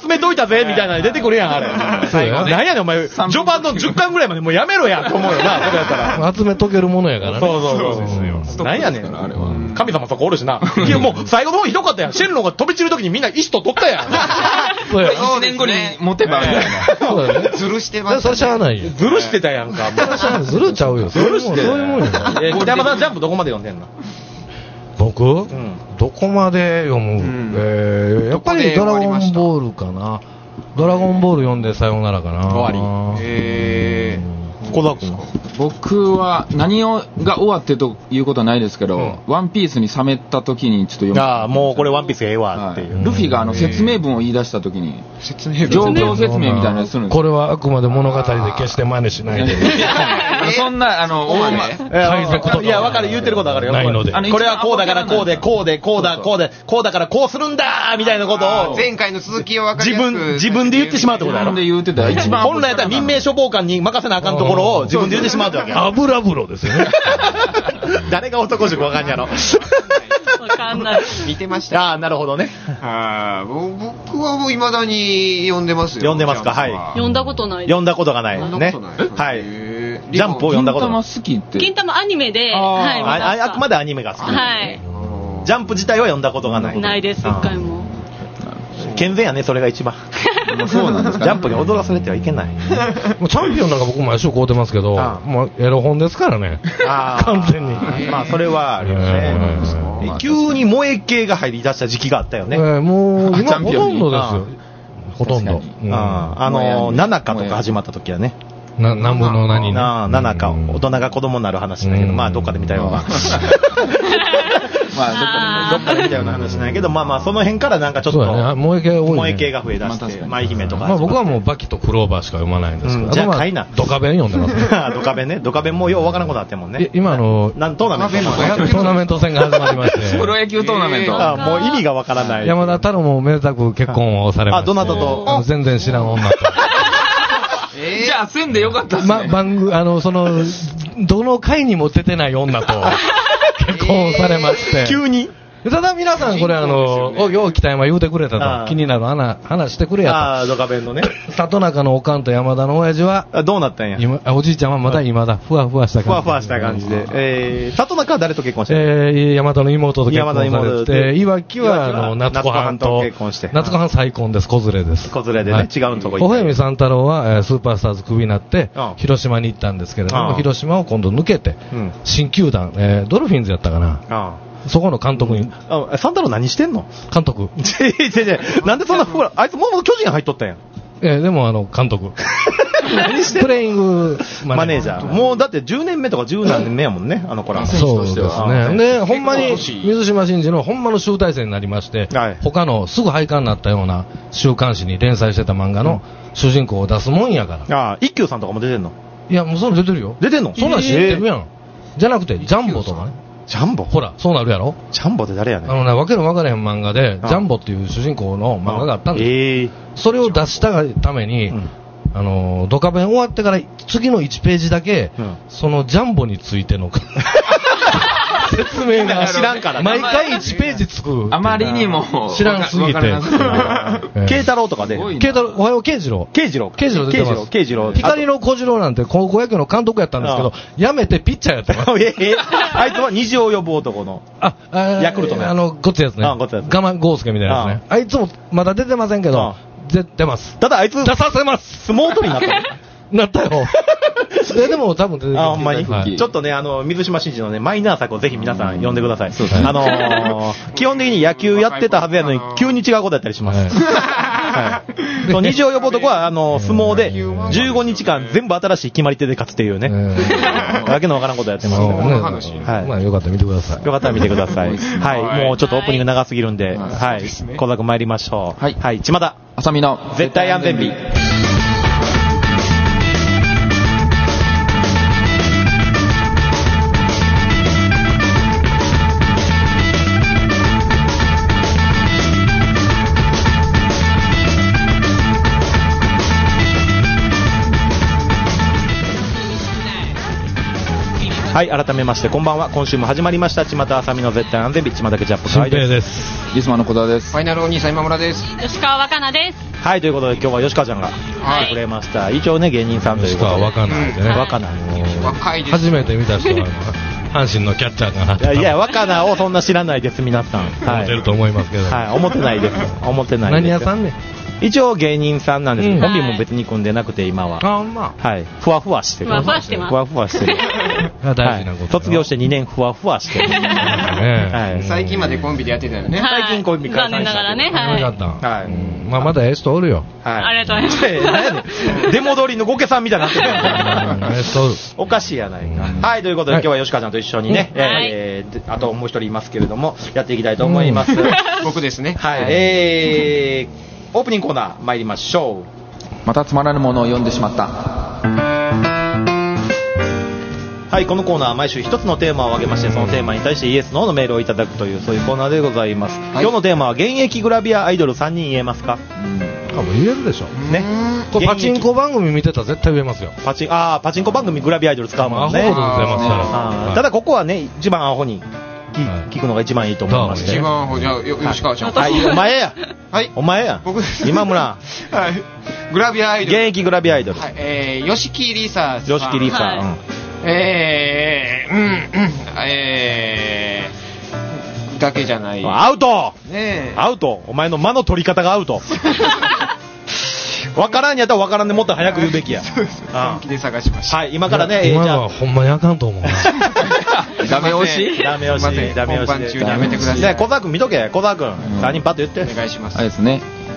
集めといたぜみたいなの出てくるやん、あれ。何やねん、お前、序盤のじゅっかんぐらいまでもうやめろやと思うよな、それやったら。 集めとけるものやからね。 そうそうそうですよ。何やねん、あれは。神様そこおるしな。いや、もう最後の方ひどかったやん。シェルノが飛び散るときにみんな石と取ったやん。 そうや。いちねんごに持てばみたいな。 そうだね。 ずるしてます。 それしゃあないよ。 ずるしてたやんか。 ずるちゃうよ。 ずるして。 そういうもんや。 北山さんジャンプどこまで読んでんの？ 僕どこまで読む？えー、やっぱりドラゴンボールかな。ドラゴンボール読んでさようならかな。 終わり。へー。小沢君は？ 僕は何をが終わってということはないですけど、うん、ワンピースに冷めた時にちょっと読む。 ああ、もうこれワンピースがええわっていう。 はい、ルフィがあの説明文を言い出した時に、 説明文状況説明みたいなのするんです。 これはあくまで物語で決して真似しないで。 そんな、あの、大間。 海賊とか。 いや、わかる、言ってることわかるよ。 ないので。 これはこうだからこうで、こうで、こうだ、こうで、こうだからこうするんだみたいなことを。 前回の続きをわかりやすく。自分、自分で言ってしまうってことだろ。 自分で言ってた。一番。 本来やったら民命処方官に任せなあかんところを自分で言ってしまうってわけや。 油風呂ですよね。 誰が男塾わかんやろ。 わかんない。 見てました。 ああ、なるほどね。 はい。僕はもう未だに読んでますよ。 読んでますか、はい。 読んだことない。 読んだことがないね。はい。ジャンプを読んだことない。 銀玉好きって。 銀玉アニメで、はい。 あくまでアニメが好き。 はい。 ジャンプ自体は読んだことがない。 ないです、一回も。 健全やね、それが一番。 そうなんですか。 ジャンプに踊らされてはいけない。 もうチャンピオンなんか僕毎週買うてますけど、もうエロ本ですからね。完全に。 まあそれはあるよね。急に萌え系が入り出した時期があったよね。 もう今ほとんどですよ。 ほとんど。 うん、あ, あの、ななかとか始まった時はね。 な何分の何ね。 ななか、大人が子供になる話だけど、まあどっかで見たような。まあ、どっかで見たような話なんやけど、まあまあ、その辺からなんかちょっと、 ね、萌え系多い、ね、 萌え系が増えだして、舞姫とか。 まあ僕はもうバキとクローバーしか読まないんですけど、うん、 じゃあ買いな。 ドカベン読んでますね。 ドカベンね。ドカベンもうようわからんことあってもんね。 今あの、 なんトーナメント。 トーナメント戦が始まりまして。 プロ野球トーナメント。 あもう意味がわからない。 山田太郎もめでたく結婚をされまして。 あ、どなたと全然知らん女と。 えー、じゃあ、せんでよかったっすね。 ま、番組、あの、その、どの回にも出てない女と結婚されまして。 急にただ皆さんこれあの、お、よう北山言うてくれたと。気になる話、話してくれやと。 ああ、ドカベンのね。 里中のおかんと山田の親父は、 どうなったんや。 今、おじいちゃんはまだ今だ、ふわふわした感じ。 ふわふわした感じで。えー、里中は誰と結婚してるえー、山田の妹と結婚されて、いわきは、あの、夏子はんと、 結婚して。 夏子はん再婚です、子連れです。 子連れでね、違うとこ行って。 おへみさん太郎は、スーパースターズクビになって、広島に行ったんですけれども、広島を今度抜けて、新球団、えー、ドルフィンズやったかな。そこの監督に。 あ、サンタロ何してんの監督。 違う違う違う。なんでそんな、ほら、あいつもともと巨人入っとったやん。 えー、でもあの、監督。 何してんのプレイングマネージャー。もうだってじゅうねんめとかじゅうなんねんめやもんね、あの子ら。 そうですね。で、ほんまに、水島新司のほんまの集大成になりまして、はい、他のすぐ廃刊になったような週刊誌に連載してた漫画の主人公を出すもんやから。 ああ、一休さんとかも出てんの？ いや、もうそれ出てるよ。 出てんの？ そんなん知ってるやん。じゃなくて、ジャンボとかね。 ジャンボほら、そうなるやろジャンボって誰やねん。 あのね、わけのわからへん漫画で、ジャンボっていう主人公の漫画があったんですよ。えー、それを出したために、うん、あの、ドカベン終わってから次のいちページだけ、うん、そのジャンボについての説明が知らんから、 毎回いちページつく。 あまりにも知らんすぎて。 慶太郎とかで。 慶太郎、おはよう、慶次郎。 慶次郎。 慶次郎出てます。 慶次郎。 光の小次郎なんて高校野球の監督やったんですけど、やめてピッチャーやってます。 ええ、あいつは虹を呼ぶ男の。 あ、ヤクルトの。あの、ごつやつね。 ごつやつ。 我慢豪介みたいなやつね。あいつもまだ出てませんけど、出ます。 ただあいつ、 出させます。 相撲取りになったなったよ。でも多分出てくる。 あ、ほんまに、はい、ちょっとね、あの、水島新司のね、マイナー作をぜひ皆さん読んでください。そうですね。あのー、基本的に野球やってたはずやのに、急に違うことやったりします。はい。そう、虹を呼ぶ男は、あの、相撲で、じゅうごにちかん全部新しい決まり手で勝つっていうね。わけのわからんことやってますね。 はい。まあ、よかったら見てください。 よかったら見てください。はい。もうちょっとオープニング長すぎるんで、はい。小田君参りましょう。はい。はい。ちまた。 あさみの絶対安全日。はい、改めましてこんばんは。今週も始まりましたちまたあさみの絶対安全日、ちまたけジャップ会です。 リスマの小田です。 ファイナルお兄さん今村です。 吉川若菜です。 はい、ということで今日は吉川ちゃんが来てくれました。はい、一応ね芸人さんということで。 吉川若菜でね。 若菜。 若いです。 初めて見た人は阪神のキャッチャーかな。 いやいや若菜をそんな知らないです皆さん。 思ってると思いますけど。 はい、思ってないです。思ってないです。 何屋さんね。 一応芸人さんなんですけど、コンビも別に組んでなくて今は。 あ、まあ。はい。ふわふわしてる。 ふわふわしてます。 ふわふわしてる。 大事なこと。 卒業してにねんふわふわしてる。 はい。最近までコンビでやってたよね。 最近コンビ解散した。残念ながらね。はい。 よかった。はい。まあまだええ人おるよ。 はい。ありがとうございます。 出戻りのゴケさんみたいになってる。 ええ人おる。 おかしいやないか。はい。ということで今日は吉川ちゃんと一緒にね、えー、あともう一人いますけれども、やっていきたいと思います。 僕ですね。 はい。えー、オープニングコーナー参りましょう。またつまらぬものを読んでしまった。 はい、このコーナーは毎週一つのテーマを挙げまして、そのテーマに対してイエスノーのメールをいただくというそういうコーナーでございます。はい、今日のテーマは現役グラビアアイドルさんにん言えますか？ 多分言えるでしょ。 ね。 これパチンコ番組見てたら絶対言えますよ。 パチンあパチンコ番組グラビアアイドル使うもんね。 アホほど出ますから。 はい、ただここはね一番アホに。聞くのが一番いいと思います。 一番アホじゃあ吉川ちゃん。 はい、お前や。 はい。 お前や。 僕です。 今村。 はい。グラビアアイドル。 現役グラビアアイドル。 はい。えー、吉木りささん。 吉木りさん。 えー、うん、うん、えー、だけじゃない。 アウトねえ。 アウトお前の間の取り方がアウト。わからんやったらわからんでもっと早く言うべきや。 そうです。本気で探しました。 はい、今からね、 今のはほんまにあかんと思う。 ダメ押しダメ押し。ダメ押し。 本番中にやめてください。 ね、小沢君見とけ。小沢君。さんにんパッと言って。 お願いします。 あれですね。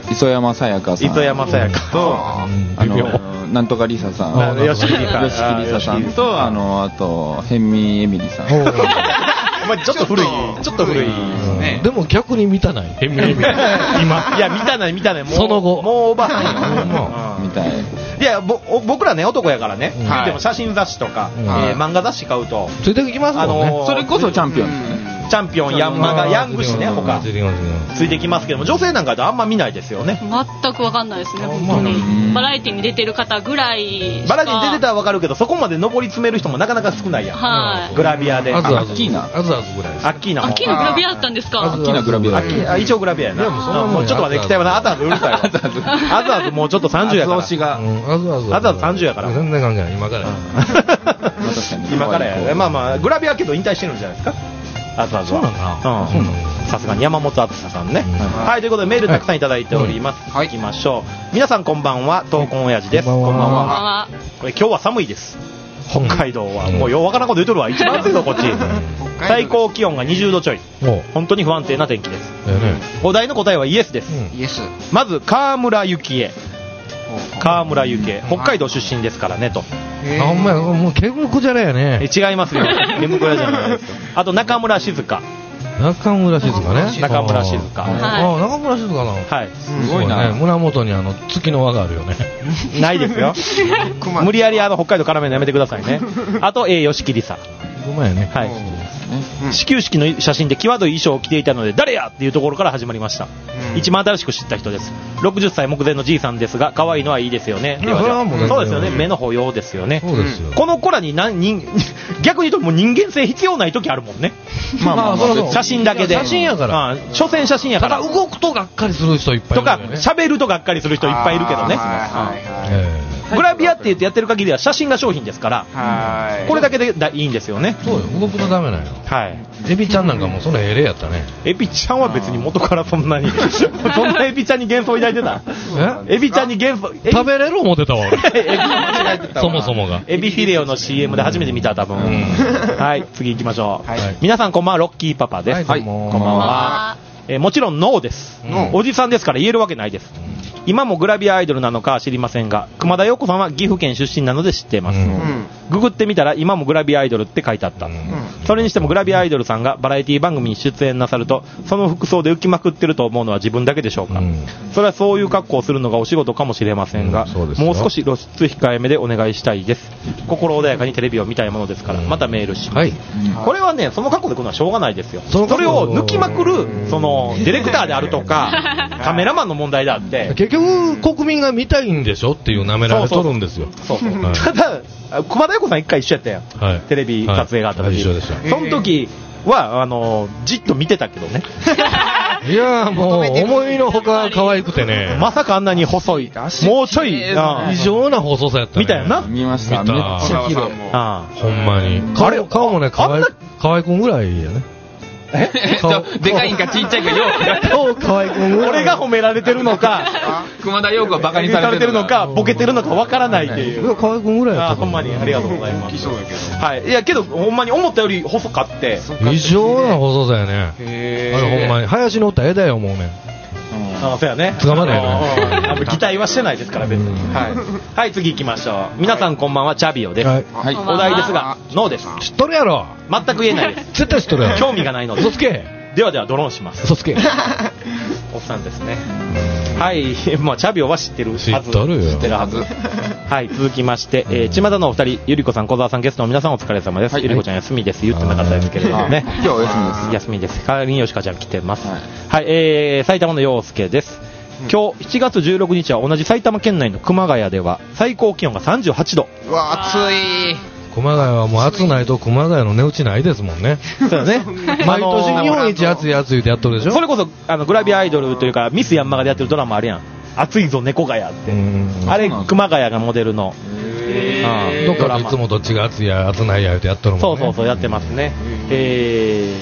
磯山さやかさん。 磯山さやかと、 あの、なんとかリサさん。 吉木リサ。 吉木リサさんと、あの、あと、ヘンミエミリさん。 お前ちょっと古い、ちょっと古いですね。 でも逆に見たない。ヘンミエミリ。 今。いや、見たない見たない。 その後。 もうおばさんよ。 見たい。 いや、僕らね、男やからね。でも写真雑誌とか、漫画雑誌買うと。 ついてきますもんね。 それこそチャンピオンですね。 チャンピオン、ヤンマガ、ヤング誌ね、他。ついてきますけども、女性なんかだとあんま見ないですよね。 全くわかんないですね、本当に。バラエティに出てる方ぐらい。 バラエティに出てたらわかるけど、そこまで上り詰める人もなかなか少ないやん。 はい。 グラビアで。 アズアズ。アッキーナ。 アズアズぐらいです。 アッキーナ。 アッキーナグラビアだったんですか。 アッキーナグラビア。 一応グラビアやな。もうちょっと待って、期待はな。アズアズうるさいわ。アズアズ。アズアズもうちょっとさんじゅうやから。アズアズ。 アズアズさんじゅうやから。 全然関係ない。今からや。 今からや。まあまあ、グラビアけど引退してるんじゃないですか。あずあずは。そうなんだ。うん。さすがに山本篤さんね。はい、ということでメールたくさんいただいております。はい。行きましょう。皆さんこんばんは、闘魂親父です。こんばんは。これ今日は寒いです。北海道は。もうようわからんこと言うとるわ。一番暑いぞ、こっち。最高気温がにじゅうどちょい。本当に不安定な天気です。お題の答えはイエスです。 イエス。 まず、川村幸恵。川村幸恵。北海道出身ですからね、と。 あ、ほんまや、もう煙くじゃらやね。 違いますよ。煙くじゃらじゃないですよ。あと中村静香。 中村静香ね。 中村静香。 ああ、中村静香なの。 はい。 すごいね。胸元にあの月の輪があるよね。 ないですよ。無理やりあの北海道絡めるのやめてくださいね。あと A 吉木りさ。 うまいね。 はい。始球式の写真で際どい衣装を着ていたので誰やっていうところから始まりました。一番新しく知った人です。ろくじゅっさい目前のじいさんですが可愛いのはいいですよね。そうですよね。目の保養ですよね。この子らに何人逆に言うともう人間性必要ない時あるもんね。まあまあ写真だけで。 写真やから。 所詮写真やから。 ただ動くとがっかりする人いっぱいいる。 とか喋るとがっかりする人いっぱいいるけどね。グラビアって言ってやってる限りは写真が商品ですから、これだけでいいんですよね。 そうよ、動くとダメなんよ。はい。エビちゃんなんかもそのええ例やったね。 エビちゃんは別に元からそんなにそんなエビちゃんに幻想抱いてた。えエビちゃんに幻想食べれる思ってたわ俺。そもそもが。 エビフィレオの シーエム で初めて見た多分。はい、次行きましょう。皆さんこんばんは、ロッキーパパです。はい、こんばんは。もちろんノーです。おじさんですから言えるわけないです。今もグラビアアイドルなのか知りませんが、熊田曜子さんは岐阜県出身なので知っています。うん、ググってみたら今もグラビアアイドルって書いてあった。うん、それにしてもグラビアアイドルさんがバラエティ番組に出演なさるとその服装で浮きまくってると思うのは自分だけでしょうか。うん、それはそういう格好をするのがお仕事かもしれませんが、うん、もう少し露出控えめでお願いしたいです。心穏やかにテレビを見たいものですから、うん、またメールします。はい、これはね、その格好で来るのはしょうがないですよ。それを抜きまくるそのディレクターであるとかカメラマンの問題であって、 結局国民が見たいんでしょっていうなめられとるんですよ。 そうそうそう、はい、ただ熊田曜子さん一回一緒やったやん、はい、テレビ撮影があった時、はいはい、一緒でした。その時はあのじっと見てたけどね。 いやーもう思いのほか可愛くてね、 まさかあんなに細い、もうちょい異常な細さやったね。 見たよな。 見ました。めっちゃ綺麗。 ああほんまに顔顔もね可愛可愛くんぐらいやね。 えでかいんかちっちゃいかよう可愛く俺が褒められてるのか熊田曜子はバカにされてるのかボケてるのかわからないっていう。 可愛くんぐらいやった。 ほんまにありがとうございます。はい。いやけどほんまに思ったより細かって異常な細さやね。へえ。あれほんまに林のおったらえだよもうね。 ああそうやね。 つかまないね。 あの擬態はしてないですから別に。はい。はい、次行きましょう。皆さんこんばんは、チャビオです。はい。お題ですがノーです。 知っとるやろ。 全く言えないです。 絶対知っとるやろ。 興味がないので。 嘘つけ。 ではではドローンします。 嘘つけ。 おっさんですね。はい、まあチャビオは知ってるはず。知っとるよ。知ってるはず。はい、続きまして、えー、巷のお二人、ゆりこさん、小沢さん、ゲストの皆さんお疲れ様です。はい、ゆりこちゃん休みです。言ってなかったですけれどもね。 今日お休みです。 休みです。代わりに吉川ちゃん来てます。はい、はい、えー、埼玉の陽介です。今日しちがつじゅうろくにちは同じ埼玉県内の熊谷では最高気温がさんじゅうはちど。 うわ暑い。 熊谷はもう暑ないと熊谷の値打ちないですもんね。 そうだね。 毎年日本一暑い暑いってやっとるでしょ。 それこそあのグラビアアイドルというかミスヤンマガでやってるドラマあるやん。暑いぞ猫ヶ谷って。あれ熊谷がモデルの。 どっかいつもどっちが暑いや暑ないやってやっとるもんね。 そうそうそうやってますね。えー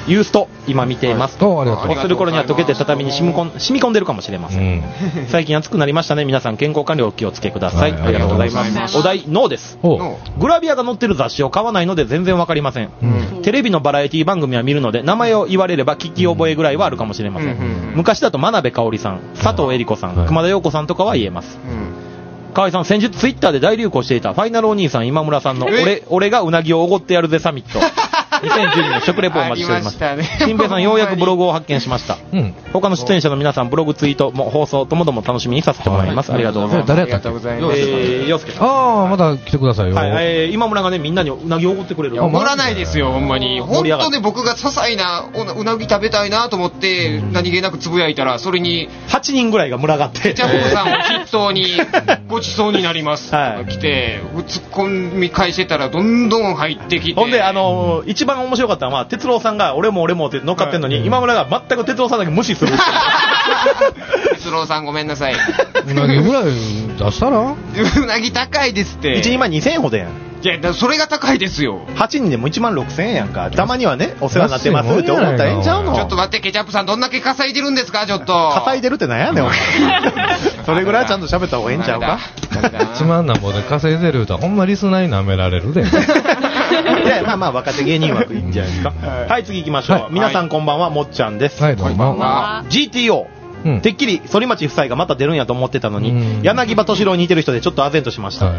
ユースト今見ています、 はい、ありがとう。 こうする頃には溶けて畳に染み込ん、染み込んでるかもしれません、うん、最近暑くなりましたね。皆さん健康管理お気をつけください、はい、ありがとうございます。お題ノーです。グラビアが載ってる雑誌を買わないので全然わかりません、うん、テレビのバラエティ番組は見るので名前を言われれば聞き覚えぐらいはあるかもしれません、うん、昔だと真鍋かおりさん、佐藤恵理子さん、はい、熊田曜子さんとかは言えます、うん。河合さん、先日ツイッターで大流行していたファイナルお兄さん今村さんの俺、俺がうなぎをおごってやるぜサミットにせんじゅうにねん食レポをお待ちしております。新平さんようやくブログを発見しました、うん、他の出演者の皆さんブログツイートも放送ともども楽しみにさせてもらいます、はい、ありがとうございます。 誰やったっけ？ えー、洋介さん。 ああ、また来てくださいよ、 はい。えー、今村がねみんなにうなぎをおごってくれる。 おごらないですよほんまに。本当ね、僕が些細なうなぎ食べたいなと思って何気なくつぶやいたらそれにはちにんぐらいが群がってジャコブさんを筆頭にごちそうになりますはい、来て突っ込み返してたらどんどん入ってきて、 ほんであのー、一番面白かったのは哲郎さんが俺も俺もって乗っかってんのに、はい、今村が全く哲郎さんだけ無視する哲郎さんごめんなさい。 うなぎぐらい出したらうなぎ高いですって。 いちにんまえにせんえんほどやん。 いやそれが高いですよ。 はちにんでもいちまんろくせんえんやんか。たまにはねお世話になってますって思ったらええんちゃうの。 ちょっと待って、ケチャップさんどんだけ稼いでるんですか。ちょっと稼いでるってなんやねんお前それぐらいちゃんと喋った方がええんちゃうか。 いちまんなんぼで稼いでるとほんまリスナーに舐められるでいやまあまあ若手芸人枠いいんじゃないですかはい、はい、次行きましょう、はい、皆さんこんばんは、もっちゃんです。 はいどうも。 ジーティーオーうん、てっきり反町夫妻がまた出るんやと思ってたのに、うん、柳葉敏郎に似てる人でちょっと唖然としました、はい、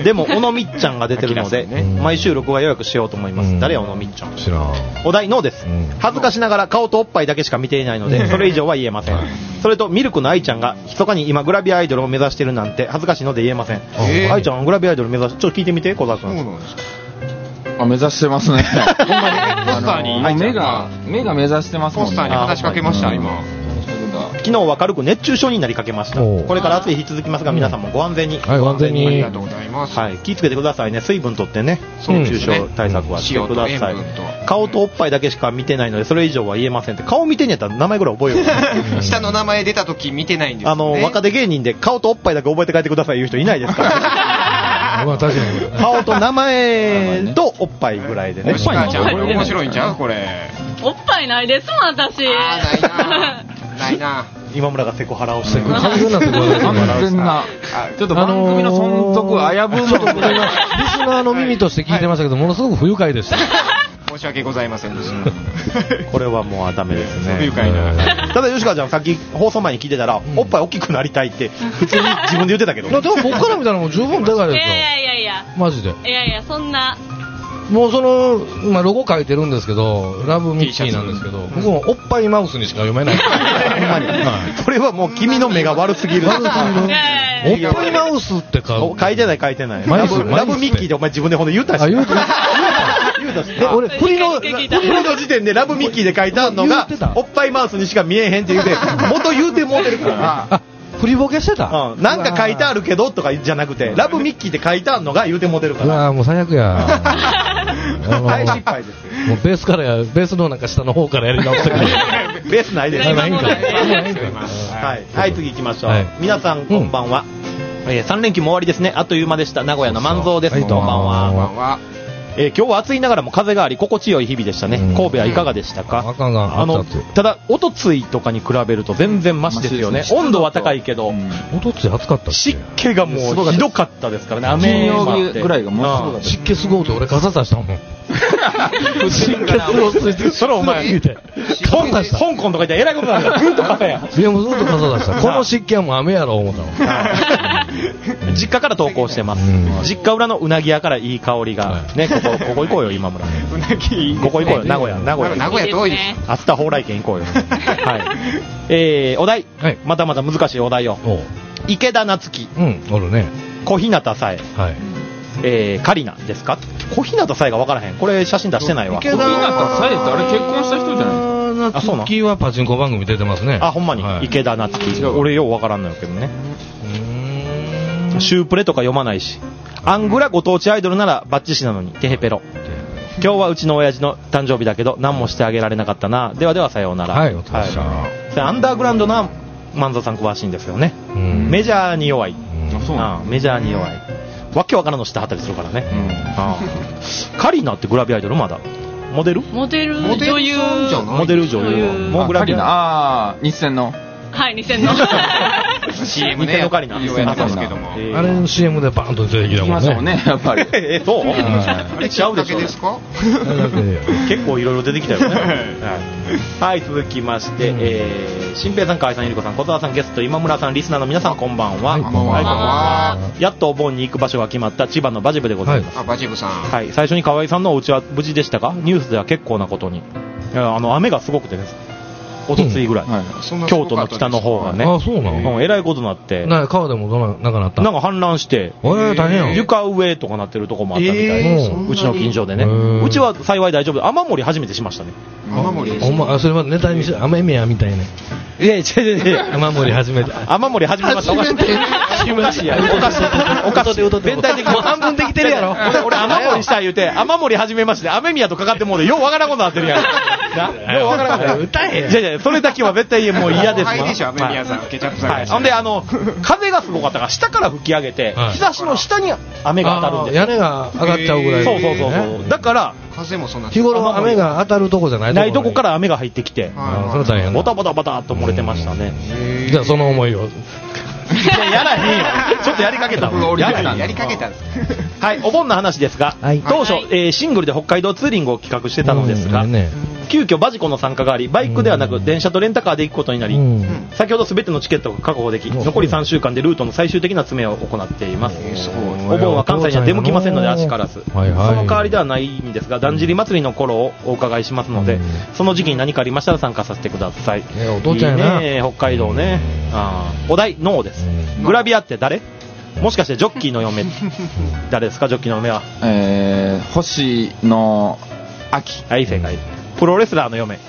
でも小野みっちゃんが出てるので、ね、毎週録画予約しようと思います、うん、誰や小野みっちゃん。 知らん。 お題ノーです、うん、恥ずかしながら顔とおっぱいだけしか見ていないのでそれ以上は言えません、はい、それとミルクの愛ちゃんが密かに今グラビアアイドルを目指してるなんて恥ずかしいので言えません。愛ちゃんグラビアアイドル目指しちょっと聞いてみて小沢君。 あ、目指してますねほんまにポスターに目が目が目指してますもんね。 ポスターに話しかけました、うん、今昨日は軽く熱中症になりかけました。これから暑い日続きますが皆さんもご安全に、 はい、ご安全に。 ありがとうございます、 はい、気をつけてくださいね。水分とってね、熱中症対策はしてください、うん、顔とおっぱいだけしか見てないのでそれ以上は言えませんって。顔見てんやったら名前ぐらい覚えよう下の名前出た時見てないんですよ、ね、 あの若手芸人で顔とおっぱいだけ覚えて帰ってください言う人いないですからまあ確かに顔と名前とおっぱいぐらいでね。 おっぱいちゃんこれ面白いんちゃうこれ。 おっぱいないですもん私。 あーないなないな今村がセコハラをしてくる完全なセコハラ完全なちょっと番組の存続危ぶむところがリスナーの耳として聞いてましたけど、はい、ものすごく不愉快でした申し訳ございませんでしたこれはもうダメですね。 不愉快なただ吉川ちゃんさっき放送前に聞いてたら、うん、おっぱい大きくなりたいって普通に自分で言ってたけどでも僕から見たらもう十分でかいですよ。いやいやいやマジで。 いやいやそんなもうその、まあ、ロゴ書いてるんですけどラブミッキーなんですけど僕もおっぱいマウスにしか読めないほんまに、 はい、それはもう君の目が悪すぎる悪すぎるおっぱいマウスって書書いてない書いてないラブ、ラブミッキーでお前自分でほんで言うたし。あ言うた言うたし俺振りの振りの時点でラブミッキーで書いてあるのがおっぱいマウスにしか見えへんって言うて元言うてもうてるから振りボケしてた、 うん、なんか書いてあるけどとかじゃなくてラブミッキーって書いてあるのが言うてもうてるから。 うわもう最悪や大失敗ですよ。 もうベースからやベースのなんか下の方からやり直してくれベースないです。 ないんか。 はい、はい、次行きましょう、はい、皆さんこんばんは、うんえー、さん連休も終わりですね。あっという間でした。名古屋の万蔵です。こんばんは。えー、今日は暑いながらも風があり心地よい日々でしたね、うん、神戸はいかがでしたか。 あかんがんあのただおとついとかに比べると全然マシですよね、うん、温度は高いけど、うん、 おとつい暑かったっけ。 湿気がもうひどかったですからね。雨もあってぐらいがもうすごかった。 湿気すごいと俺傘さしたもん湿気すごすぎてそれお前見て香港とかいったらえらいことなんだ。ずっと傘やいやもうずっと傘出したこの湿気はもう雨やろ思ったの実家から投稿してます、うん、実家裏のうなぎ屋からいい香りが、ね、ここここ行こうよ今村うなぎここ行こうよ名古屋名古屋名古屋遠いですあつた蓬莱県行こうよはいえー、お題、はい、またまた難しいお題を池田夏樹うんおるね小日向さえはいえー、カリナですか。小日向さえが分からへん。これ写真出してないわ。 池田さえってあれ結婚した人じゃない。 あそうなの。はパチンコ番組出てますね。 あほんまに、はい、池田夏樹俺よう分からんのよけどね。うーんシュープレとか読まないしアングラご当地アイドルならバッチシなのにテヘペロ。今日はうちの親父の誕生日だけど何もしてあげられなかったな。ではではさようなら。 はいお疲れ様、はい、 アンダーグラウンドな万蔵さん詳しいんですよね。メジャーに弱い。 あそうなんメジャーに弱いわけわからんの知ってはったりするからね、うん、あカリナってグラビアアイドルまだモデルモデル女優モデル女優モグラビナああ日戦のはい、にせんのシーエム ね、 のカリナようやってますけども、 えー、あれの シーエム でバーンと出てきたもんね。 もんね、やっぱり。 え、そう？ あれちゃうだけですか？ 結構いろいろ出てきたよね。はい、続きまして、えー、新平さん、河合さん、ゆりこさん、小沢さん、ゲスト今村さん、リスナーの皆さん、こんばんは。こんばんは。やっとお盆に行く場所が決まった千葉のバジブでございます。 あ、バジブさん。 はい、最初に河合さんのお家は無事でしたか？ニュースでは結構なことに。いや、あの雨がすごくてです。おとついぐらい、うんはい、京都の北の方がね、 あ、そうなの、 うん、えらいことになって、 な川でもどななんかなったなんか氾濫して、 えー、大変や床上とかなってるとこもあったみたいで、えー、うちの近所でね、うちは幸い大丈夫で、雨漏り初めてしましたね。 雨漏り、 おま、それはネタにして雨宮みたいね。 いやいやいやいや雨漏り初めて。 雨漏り始めました。おかしい。おかしい。おかしい。おかしい。全体的にもう半分できてるやろ。俺、俺雨漏りした言うて、雨漏り始めまして、雨宮とかかってもうで、ようわからんことなってるやん。な、ようわからんこと。 歌え。 いやいや、それだけは絶対もう嫌です。 はいでしょ、雨宮さん、ケチャップさん。はい。 ほんで、あの、風がすごかったから、下から吹き上げて、日差しの下に雨が当たるんです。 屋根が上がっちゃうぐらい。 そうそうそうそう。だから、 風もそんな日頃は雨が当たるとこじゃないとこないとこから雨が入ってきて、 それ大変。 ボタボタボタっと漏れてましたね。 じゃあその思いを。 いや、やらへんよ。ちょっとやりかけた。 やりかけたんです。 はい、お盆の話ですが、はい、当初、えー、シングルで北海道ツーリングを企画してたのですが、ね、急遽バジコの参加があり、バイクではなく電車とレンタカーで行くことになり、先ほど全てのチケットが確保でき、残りさんしゅうかんでルートの最終的な詰めを行っています。お盆は関西には出向きませんので足からず、はいはい、その代わりではないんですが、だんじり祭りの頃をお伺いしますので、その時期に何かありましたら参加させてください。 お父ちゃんやな。 いいね、北海道ね。あ、お題ノーです。グラビアって誰？もしかしてジョッキーの嫁誰ですか？ジョッキーの嫁は、 えー、星野秋。 はい、正解。プロレスラーの嫁、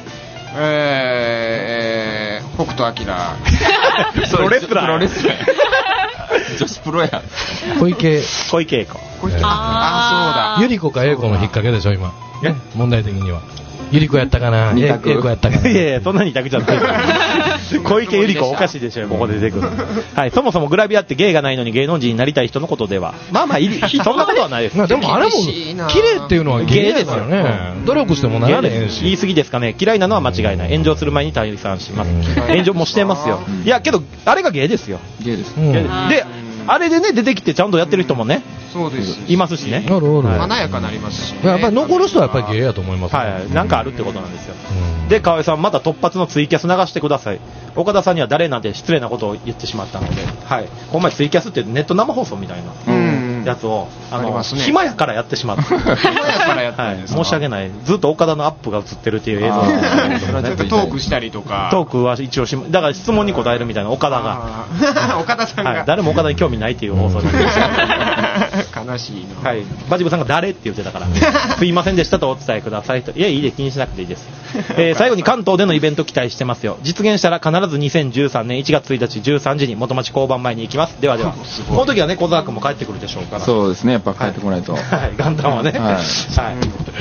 えー、北斗晶。 プロレスラー。プロレスラー。女子プロや。 小池小池栄子。 小池栄子。ああ、そうだ。 ゆり子か栄子の引っ掛けでしょ今。ね、問題的には。ゆり子やったかな、 二択。 栄子やったかな。 いやいや、そんなに二択じゃない。小池ゆり子おかしいでしょ、ここで出てくる。はい、そもそもグラビアって芸がないのに芸能人になりたい人のことでは、まあまあいり、そんなことはないです。 まあでもあれも綺麗っていうのは芸ですよね。努力してもなられへんし。 言い過ぎですかね。嫌いなのは間違いない。炎上する前に退散します。炎上もしてますよ。いやけどあれが芸ですよ。 芸です。 で、あれでね出てきてちゃんとやってる人もね。 そうですいますしね。 華やかなりますし、ね、 やっぱり残る人はやっぱり芸やと思います、 ね、はい、なんかあるってことなんですよ、うん、で河合さんまた突発のツイキャス流してください。岡田さんには誰なんて失礼なことを言ってしまったので、はい、この前ツイキャスってネット生放送みたいなやつを、うん、あのあ、ね、暇やからやってしまった暇やからやったんですか、 はい、申し訳ない。ずっと岡田のアップが映ってるっていう映像なんですけど、 ね、ちょっとトークしたりとかトークは一応しだから質問に答えるみたいな岡田が岡田さんが、 はい、誰も岡田に興味ないっていう放送になってました悲しいな。 はい、バジブさんが誰って言ってたからすいませんでしたとお伝えくださいと。いやいいで気にしなくていいです、えー、最後に関東でのイベント期待してますよ。実現したら必ずにせんじゅうさんねんいちがつついたちじゅうさんじに元町交番前に行きます。ではではこの時はね小沢君も帰ってくるでしょうから。 そうですね、やっぱ帰ってこないと、 はい、元旦はね、はいはい、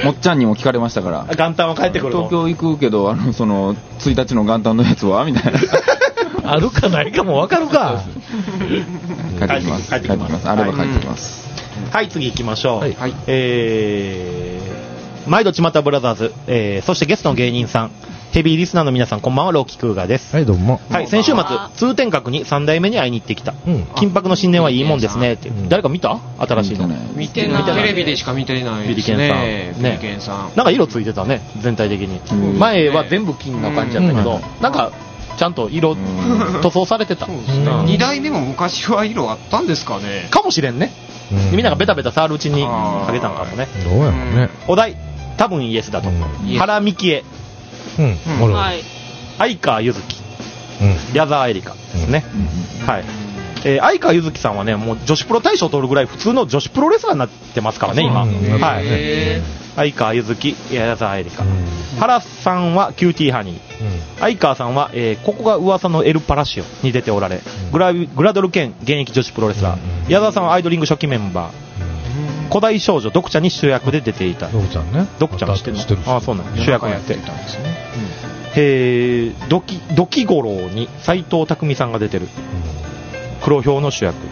もっちゃんにも聞かれましたから元旦は帰ってくる東京行くけどあのそのついたちの元旦のやつはみたいなあるかないかも分かるか帰ってきます帰ってきますあれは帰ってきます、 はい、はい、次行きましょう、はい、えー、毎度ちまたブラザーズ、えー、そしてゲストの芸人さんヘビーリスナーの皆さんこんばんは。ローキクーガです。 はいどうも。 はい、先週末通天閣にさん代目に会いに行ってきた、うん、金箔の新年はいいもんですねって、うん、誰か見た新しいの見てない。テレビでしか見てないですね。ビリケンさん、ね、ビリケンさんなんか色ついてたね全体的に、うん、前は全部金な感じだったけど、うん、なんかちゃんと色塗装されてた。そうですね、うん、 に代目も昔は色あったんですかね。 かもしれんね、うん、みんながベタベタ触るうちにかけたんかもね。 どうやろうね。 お題多分イエスだと思う、うん、原幹恵、 うんうん、 はい、 相川柚月、うん、矢沢絵里香ですね、うん、はい、えー、相川柚月さんはねもう女子プロ大賞を取るぐらい普通の女子プロレスラーになってますからね今、はい、相川柚月、矢沢絵里香、うん、原さんはキューティーハニー、うん、相川さんは、えー、ここが噂のエルパラシオに出ておられ、うん、グラ、グラドル兼現役女子プロレスラー、うん、矢沢さんはアイドリング初期メンバー、うん、古代少女ドクちゃんに主役で出ていた。 ドクちゃんね。 ドクちゃん知ってるの？ああそうなん主役やってたんですね。えー、ドキドキゴローに斎藤工さんが出てる、うん、黒豹の主役、うん、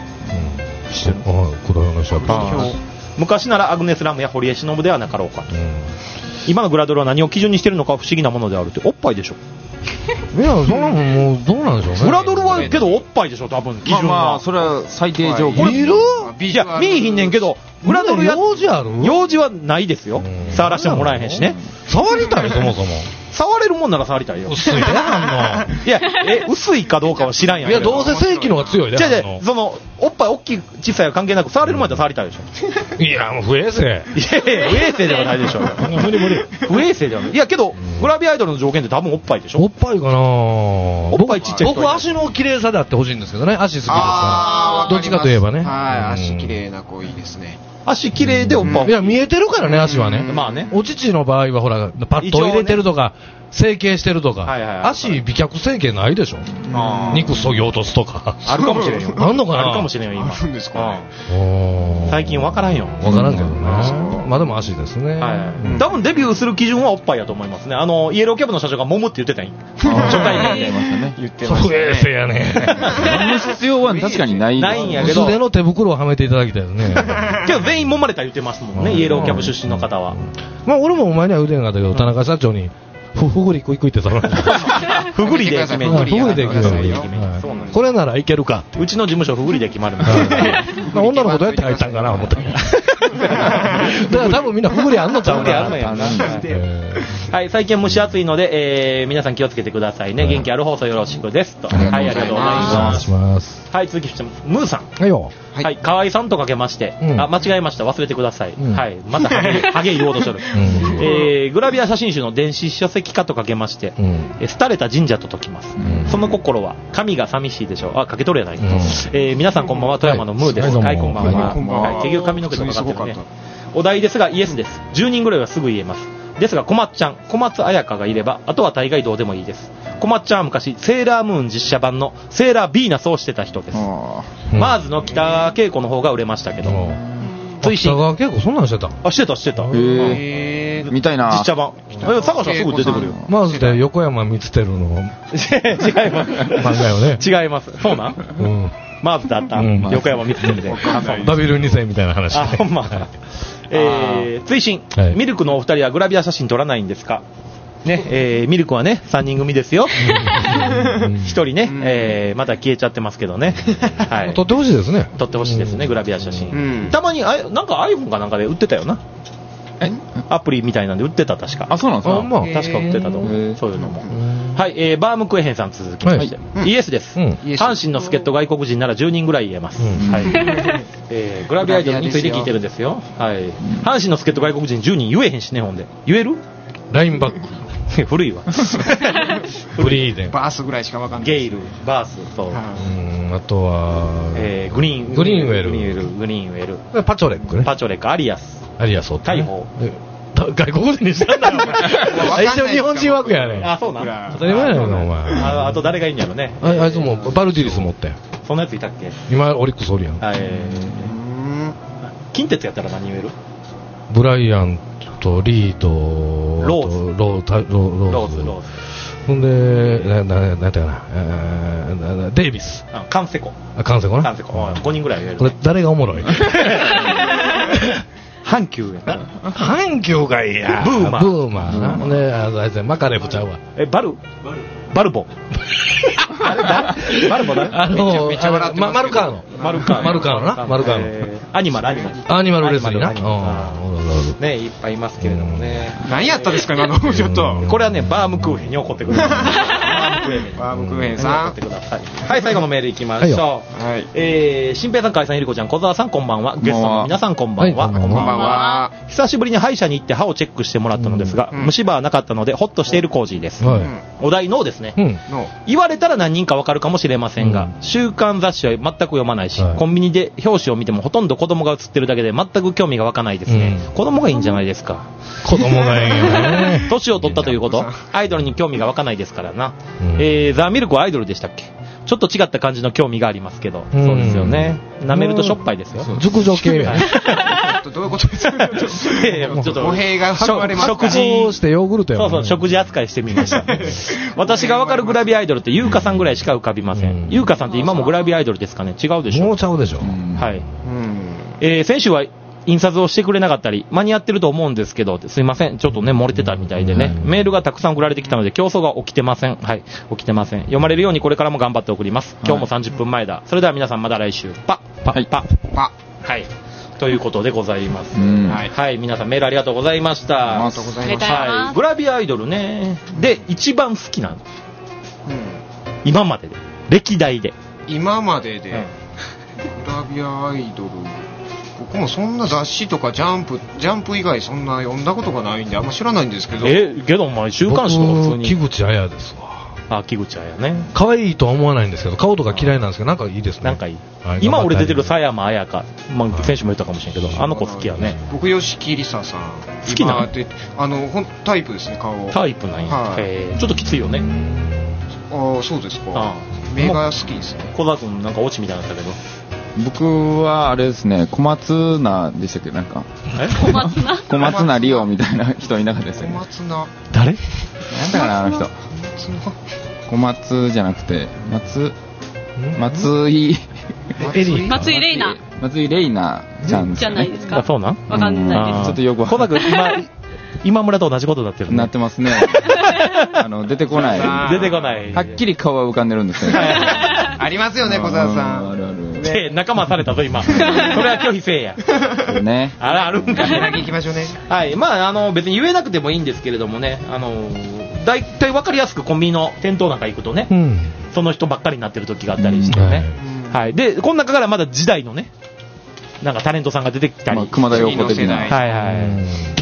してる。ああ黒豹の主役。 昔ならアグネス・ラムや堀江忍ではなかろうかと、うん、 今のグラドルは何を基準にしてるのか不思議なものであるって。おっぱいでしょ。 いや、そんなもんもうどうなんでしょうね。 グラドルはけどおっぱいでしょ、多分基準は。まあ、 まあ、それは最低条件。 いる？ いや、見えひんねんけど、グラドルや、 用事ある？ 用事はないですよ。触らせてもらえへんしね。 触りたい、そもそも。 触れるもんなら触りたいよ。 薄いね、反応。いや、え、薄いかどうかは知らんやん。 いや、どうせ正規のが強いね。 じゃじゃその、おっぱい大きい、小さいは関係なく、触れるもんやったら触りたいでしょ。 いや、もう不衛生。いやいや、不衛生ではないでしょ。 無理無理。 不衛生ではない。いや、けど、グラビアアイドルの条件って多分おっぱいでしょ。 おっぱいかなおっぱいちっちゃい。 僕、足の綺麗さであってほしいんですけどね。足好きですから。どっちかといえばね。 はい、足綺麗な子いいですね。 足綺麗でおっぱい。 いや、見えてるからね、足はね。 まあね。 お乳の場合は、ほら、パッと入れてるとか、整形してるとか、足美脚整形ないでしょ。肉そぎ落とすとか。 あるかもしれんよ。 あんのかな。 あるかもしれんよ、今。 あるんですか。 最近わからんよ。 わからんけどね。まあでも足ですね。 多分デビューする基準はおっぱいやと思いますね。あの、イエローキャブの社長が揉むって言ってたんよ。初対面で。 言ってましたね。 不衛生やね。 必要は確かにない。 ないんやけど。 薄手の手袋をはめていただきたいですね。 けど全員揉まれた言ってますもんね、イエローキャブ出身の方は。 まあ俺もお前には腕があったけど、田中社長に、ふぐりクイクイって頼んで。 ふぐりで決める。 ふぐりで決める。これならいけるか。 うちの事務所ふぐりで決まる。 女の子どうやって入ったんかな思って。だから多分みんなふぐりあんのちゃうかな。 はい、最近蒸し暑いので、えー、皆さん気をつけてくださいね。元気ある放送よろしくですと。はい、ありがとうございます。はい、続きましてムーさん。 はいよ。 はい、河合さんとかけまして、あ、間違えました、忘れてください。はい、またハゲ、ハゲ言おうとしてる。えー、グラビア写真集の電子書籍化とかけまして、廃れた神社と解きます。その心は、神が寂しいでしょう。あ、かけとるやないか。えー、皆さんこんばんは、富山のムーです。はい、こんばんは。はい、結局髪の毛とかかってるね。お題ですがイエスです。じゅうにんぐらいはすぐ言えます。ですが小松ちゃん、小松彩香がいればあとは大概どうでもいいです。小松ちゃんは昔セーラームーン実写版のセーラービーナスをしてた人です。マーズの北恵子の方が売れましたけど、 追伸。北川景子そんなのしてた？ あ、してたしてた。へえ。みたいな。 実写版。探したらすぐ出てくるよ。 マーズで横山光輝の違います。 漫画よね。 違います。そうなん？うん。マーズだった。横山光輝で。 バビルにせんみたいな話。 あ、ほんま。えー、追伸、はい、ミルクのお二人はグラビア写真撮らないんですかね、えー、ミルクはねさんにん組ですよひとりね、えー、また消えちゃってますけどね、はい、 撮ってほしいですね。 撮ってほしいですね、グラビア写真。たまにあなんか iPhone かなんかで売ってたよな。えアプリみたいなんで売ってた確か。 あ、そうなんですか。 まあ、確か売ってたと思う。そういうのも。はい、えー、バームクーヘンさん続きまして、はい、イエスです、うん、阪神の助っ人外国人ならじゅうにんぐらい言えます、うんはいえー、グラビアアイドルについて聞いてるんですよ、はい、阪神の助っ人外国人じゅうにん言えへんしね。ほんで言える？ ラインバック古いわフリーデンバースぐらいしかわかんない。 ゲイルバースそう、うん、 あとは、 えー、グリーングリーンウェルグリーンウェルグリーンウェルパチョレックね。 パチョレックアリアスアリアスを大砲外国人にしたんだよお前一応日本人枠やね。 あ、そうなん当たり前やねんお前。 あ, あと誰がいいんやろね。 あ, あいつもバルディリス持ってそんなやついたっけ。 今オリックスおるやん。 えー、近鉄やったら何言える？ ブライアントリードローズローローズローズローズほんでなななんていうかな、えー、デイビスあカンセコあカンセコなカンセコごにんぐらい言える、ね、 これ誰がおもろい阪急やな。阪急がいいや。 ブーマー。 ブーマーな。ね、あのあいつマカレフちゃうわ。 え、バルバルボ。バルボだ。 あの、めっちゃ笑ってます。マルカーノ。 マルカーノ。 マルカーノな。マルカーノ。 アニマル、アニマル。 アニマルレスリーな。 ね、いっぱいいますけれどもね。 何やったんですか、今の。ちょっと。 これはね、バームクーヘンに怒ってください。 バームクーヘンさん。 怒ってください。はい、最後のメールいきましょう。はい。えー、新平さん、海さん、ゆりこちゃん、小沢さん、こんばんは。ゲストの皆さん、こんばんは。こんばんは。久しぶりに歯医者に行って歯をチェックしてもらったのですが、虫歯はなかったので、ほっとしているコージーです。お題ノーですね。言われたら何人かわかるかもしれませんが、週刊雑誌は全く読まないし、コンビニで表紙を見てもほとんど子供が写ってるだけで全く興味が湧かないですね。子供がいいんじゃないですか。 子供がいいよね。 年を取ったということ、アイドルに興味が湧かないですからな。えー、ザ・ミルクはアイドルでしたっけ。ちょっと違った感じの興味がありますけど、そうですよね。舐めるとしょっぱいですよ。 熟女系や。 どういうことですか。ちょっと語弊が生まれます。 食事してヨーグルトや。 そうそう、食事扱いしてみました。私がわかるグラビアアイドルって優香さんぐらいしか浮かびません。優香さんって今もグラビアアイドルですかね。違うでしょ。 もうちゃうでしょ。 はい。えー、先週は印刷をしてくれなかったり、間に合ってると思うんですけど、すいません、ちょっとね、漏れてたみたいでね、メールがたくさん送られてきたので、競争が起きてません。はい、起きてません。読まれるようにこれからも頑張って送ります。今日もさんじゅっぷんまえだ。それでは皆さんまた来週。パッ、パッ、パッ、パッ。はい。ということでございます。はい、はい、皆さんメールありがとうございました。 ありがとうございました。 はい、グラビアアイドルね。で、一番好きなの。うん、今までで。歴代で。 今までで。うん、グラビアアイドル。僕もそんな雑誌とかジャンプ、ジャンプ以外そんな読んだことがないんであんま知らないんですけど。 え、けどお前週刊誌とか普通に。 木口彩ですわ。 あ、木口彩ね。 可愛いとは思わないんですけど、顔とか嫌いなんですけど、なんかいいですね。 なんかいい。はい、今俺出てる佐山彩香、まあ、選手も言ったかもしれんけど、あの子好きやね。 僕、吉木りささん。 好きなのあの、ほんタイプですね、顔。 タイプなんや。はい、ちょっときついよね。 ああ、そうですか。ああ目が好きですね。 小沢君なんかオチみたいなのだったけど。 僕はあれですね、小松菜でしたっけ、なんか。 え小松菜小松菜リオみたいな人いなかったですよね。 小松菜。 誰？ なんだかな、あの人。小松じゃなくて、松、松井、 松井玲奈。 松井玲奈ちゃんじゃないですか。 あ、そうなん？ わかんないです。 ちょっとよくわかんない。 小沢君、今、今村と同じことになってるね。 なってますね。あの、出てこない。 出てこない。 はっきり顔は浮かんでるんですよね。 ありますよね、小沢さん。 あるある。 で、仲間されたぞ、今。それは拒否せえや。 ね。 あれ、あるんかね。 行きましょうね。 はい。まあ、あの、別に言えなくてもいいんですけれどもね、あの、大体わかりやすくコンビニの店頭なんか行くとね、うん、その人ばっかりになってる時があったりしてね。うん、はい。で、この中からまだ時代のね、なんかタレントさんが出てきたり、まあ、 熊田曜子的な、 はいはい、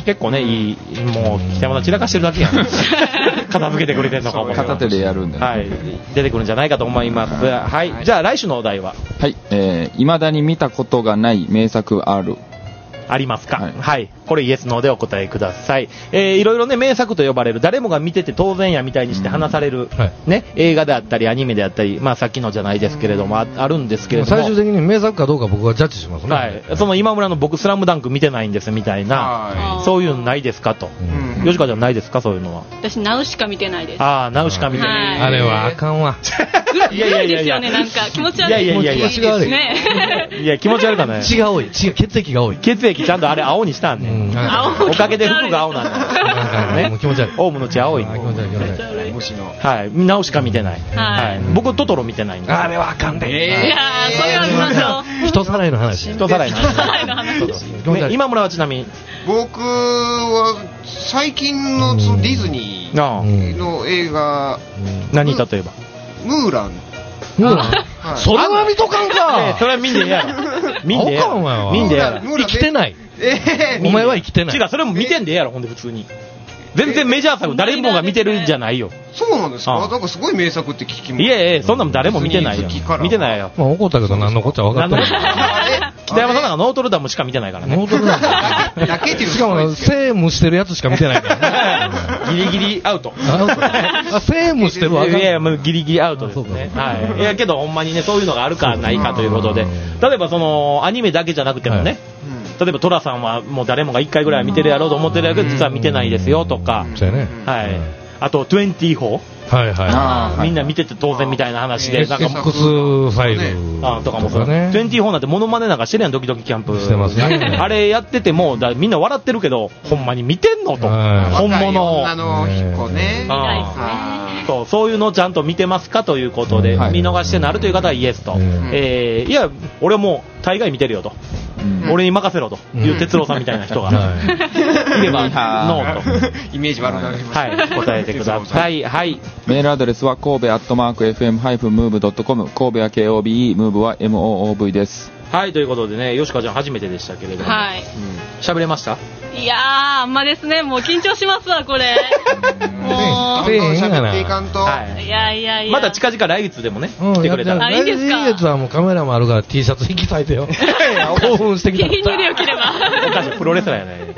結構ね、いい、もう北山田散らかしてるだけやん。片付けてくれてるのかも。 片手でやるんで、ね、 はい、出てくるんじゃないかと思います。はい、はい、じゃあ来週のお題は、 はい、えー、未だに見たことがない名作ある。 ありますか、はい、はい。これイエスノーでお答えください。えー、いろいろね、名作と呼ばれる、誰もが見てて当然やみたいにして話される、うんはい、ね、映画であったり、アニメであったり、まあさっきのじゃないですけれども、あ, あるんですけれども。 最終的に名作かどうか僕はジャッジしますね。 はい。その今村の僕、スラムダンク見てないんですみたいな、そういうのないですかと。うん、吉川ちゃんないですか、そういうのは。 私、ナウシカ見てないです。 ああ、ナウシカ見てない。 あれはあかんわ。 いやいやいやいや。ですよね、なんか気持ち悪い。いやいやいやいや。 気持ち悪い。 ね、 いや、気持ち悪いかね。 血が多い。血が、血液が多い。 血液ちゃんとあれ青にしたんね。うん、おかげで服が青なんだ。ね、 気持ち悪い。 オウムの血青い。 気持ち悪い、気持ち悪い。 虫の。はい。ナウシカ見てない。はい。僕、トトロ見てないんで。 あれはあかんで。 いやー、それは見ましょう。 人さらいの話。 人さらいの話。今村はちなみに。 僕は、最近のディズニーの映画。 何例えば。 ムーラン。 ムーラン、それは見とかんか。 それは見んでええやろ。見んでええやろ。見んでええやろ。 生きてない。えー、お前は生きてない。 違う、それも見てんでええやろ、ほんで普通に。全然メジャー作、誰もが見てるんじゃないよ。 そうなんですか？なんかすごい名作って聞きます。 いやいや、そんなの誰も見てないよ。見てないよ。 まあ怒ったけど何のこっちゃ分かってない。 北山さんなんかノートルダムしか見てないからね。 ノートルダムだけっていう。しかも、セームしてるやつしか見てないからね。 ギリギリアウト。 アウト。あ、セームしてるわ。 いやいや、もうギリギリアウトですね。はい。いやけど、ほんまにね、そういうのがあるかないかということで。例えば、その、アニメだけじゃなくてもね。例えば、トラさんはもう誰もがいっかいぐらい見てるやろうと思ってるやけど、実は見てないですよとか。 そうやね。 はい。あと、にじゅうよん。はいはい。みんな見てて当然みたいな話で、 なんか X ファイルあとかもそうね。にじゅうよんなんてモノマネなんかしてるやん、ドキドキキャンプ。 してますね。 あれやってても、だみんな笑ってるけど、ほんまに見てんのと。本物。 女の子ね。 そう、そういうのをちゃんと見てますかということで、見逃してなるという方はイエスと。えー、いや、俺もう大概見てるよと。俺に任せろという哲郎さんみたいな人がいればノーとイメージ悪くなります。 はい、答えてください。はい。 メールアドレスは神戸アットマーク エフエムハイフンムーブドットコム、神戸は ケーオービーイー、ムーブは エムオーオーブイ です。 はい、ということでね、吉川ちゃん初めてでしたけれども、はい。喋、うん、れました？ いやー、あんまですね、もう緊張しますわ、これ。もう。 喋っていかんと。 はい。いやいやいや。 また近々来月でもね、うん、来てくれたら。 あ、いいですか？ 来月はもうカメラもあるから T シャツ引き裂いてよ。興奮してきた。 気に入りよければ。 おかしい、プロレスラーやね。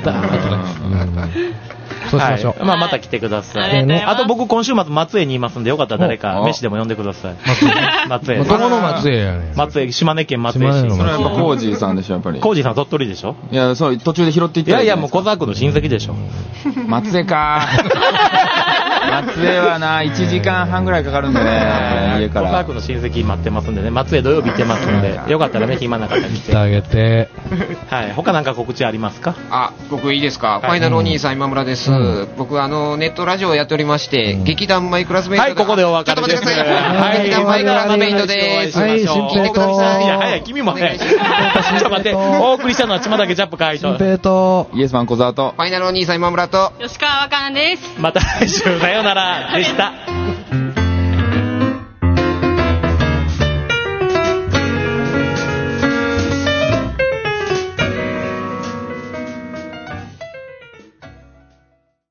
そうしましょう。 はい、まあ、また来てください。はい、ね、あと僕今週末松江にいますんで、よかったら誰か飯でも呼んでください。松江。 どこの松江やねん。 松江、島根県松江市。 それはやっぱコージーさんでしょ、やっぱり。 コージーさん鳥取でしょ？ いや、そう、途中で拾っていって。 いやいや、もう小沢君の親戚でしょ。 松江かー。 松江はな、いちじかんはんぐらいかかるんでね、家から。 パークの親戚待ってますんでね、松江土曜日行ってますんで、よかったらね、暇な方来て。 あげて。 はい。他なんか告知ありますか？ あ、僕いいですか、はい、ファイナルお兄さん今村です。うん、僕あの、ネットラジオをやっておりまして、うん、劇団マイクラスメイト。 はい、ここでお別れです。 ちょっと待ってください。はい、劇団マイクラスメイトです。 はい、聞いてください。 いや、早い、君も早い。ちょっと待って、お送りしたのはちまだけチャップ会長。 新平と、 イエスマン小沢と、 ファイナルお兄さん今村と、 吉川若菜です。 また来週、さようならでした。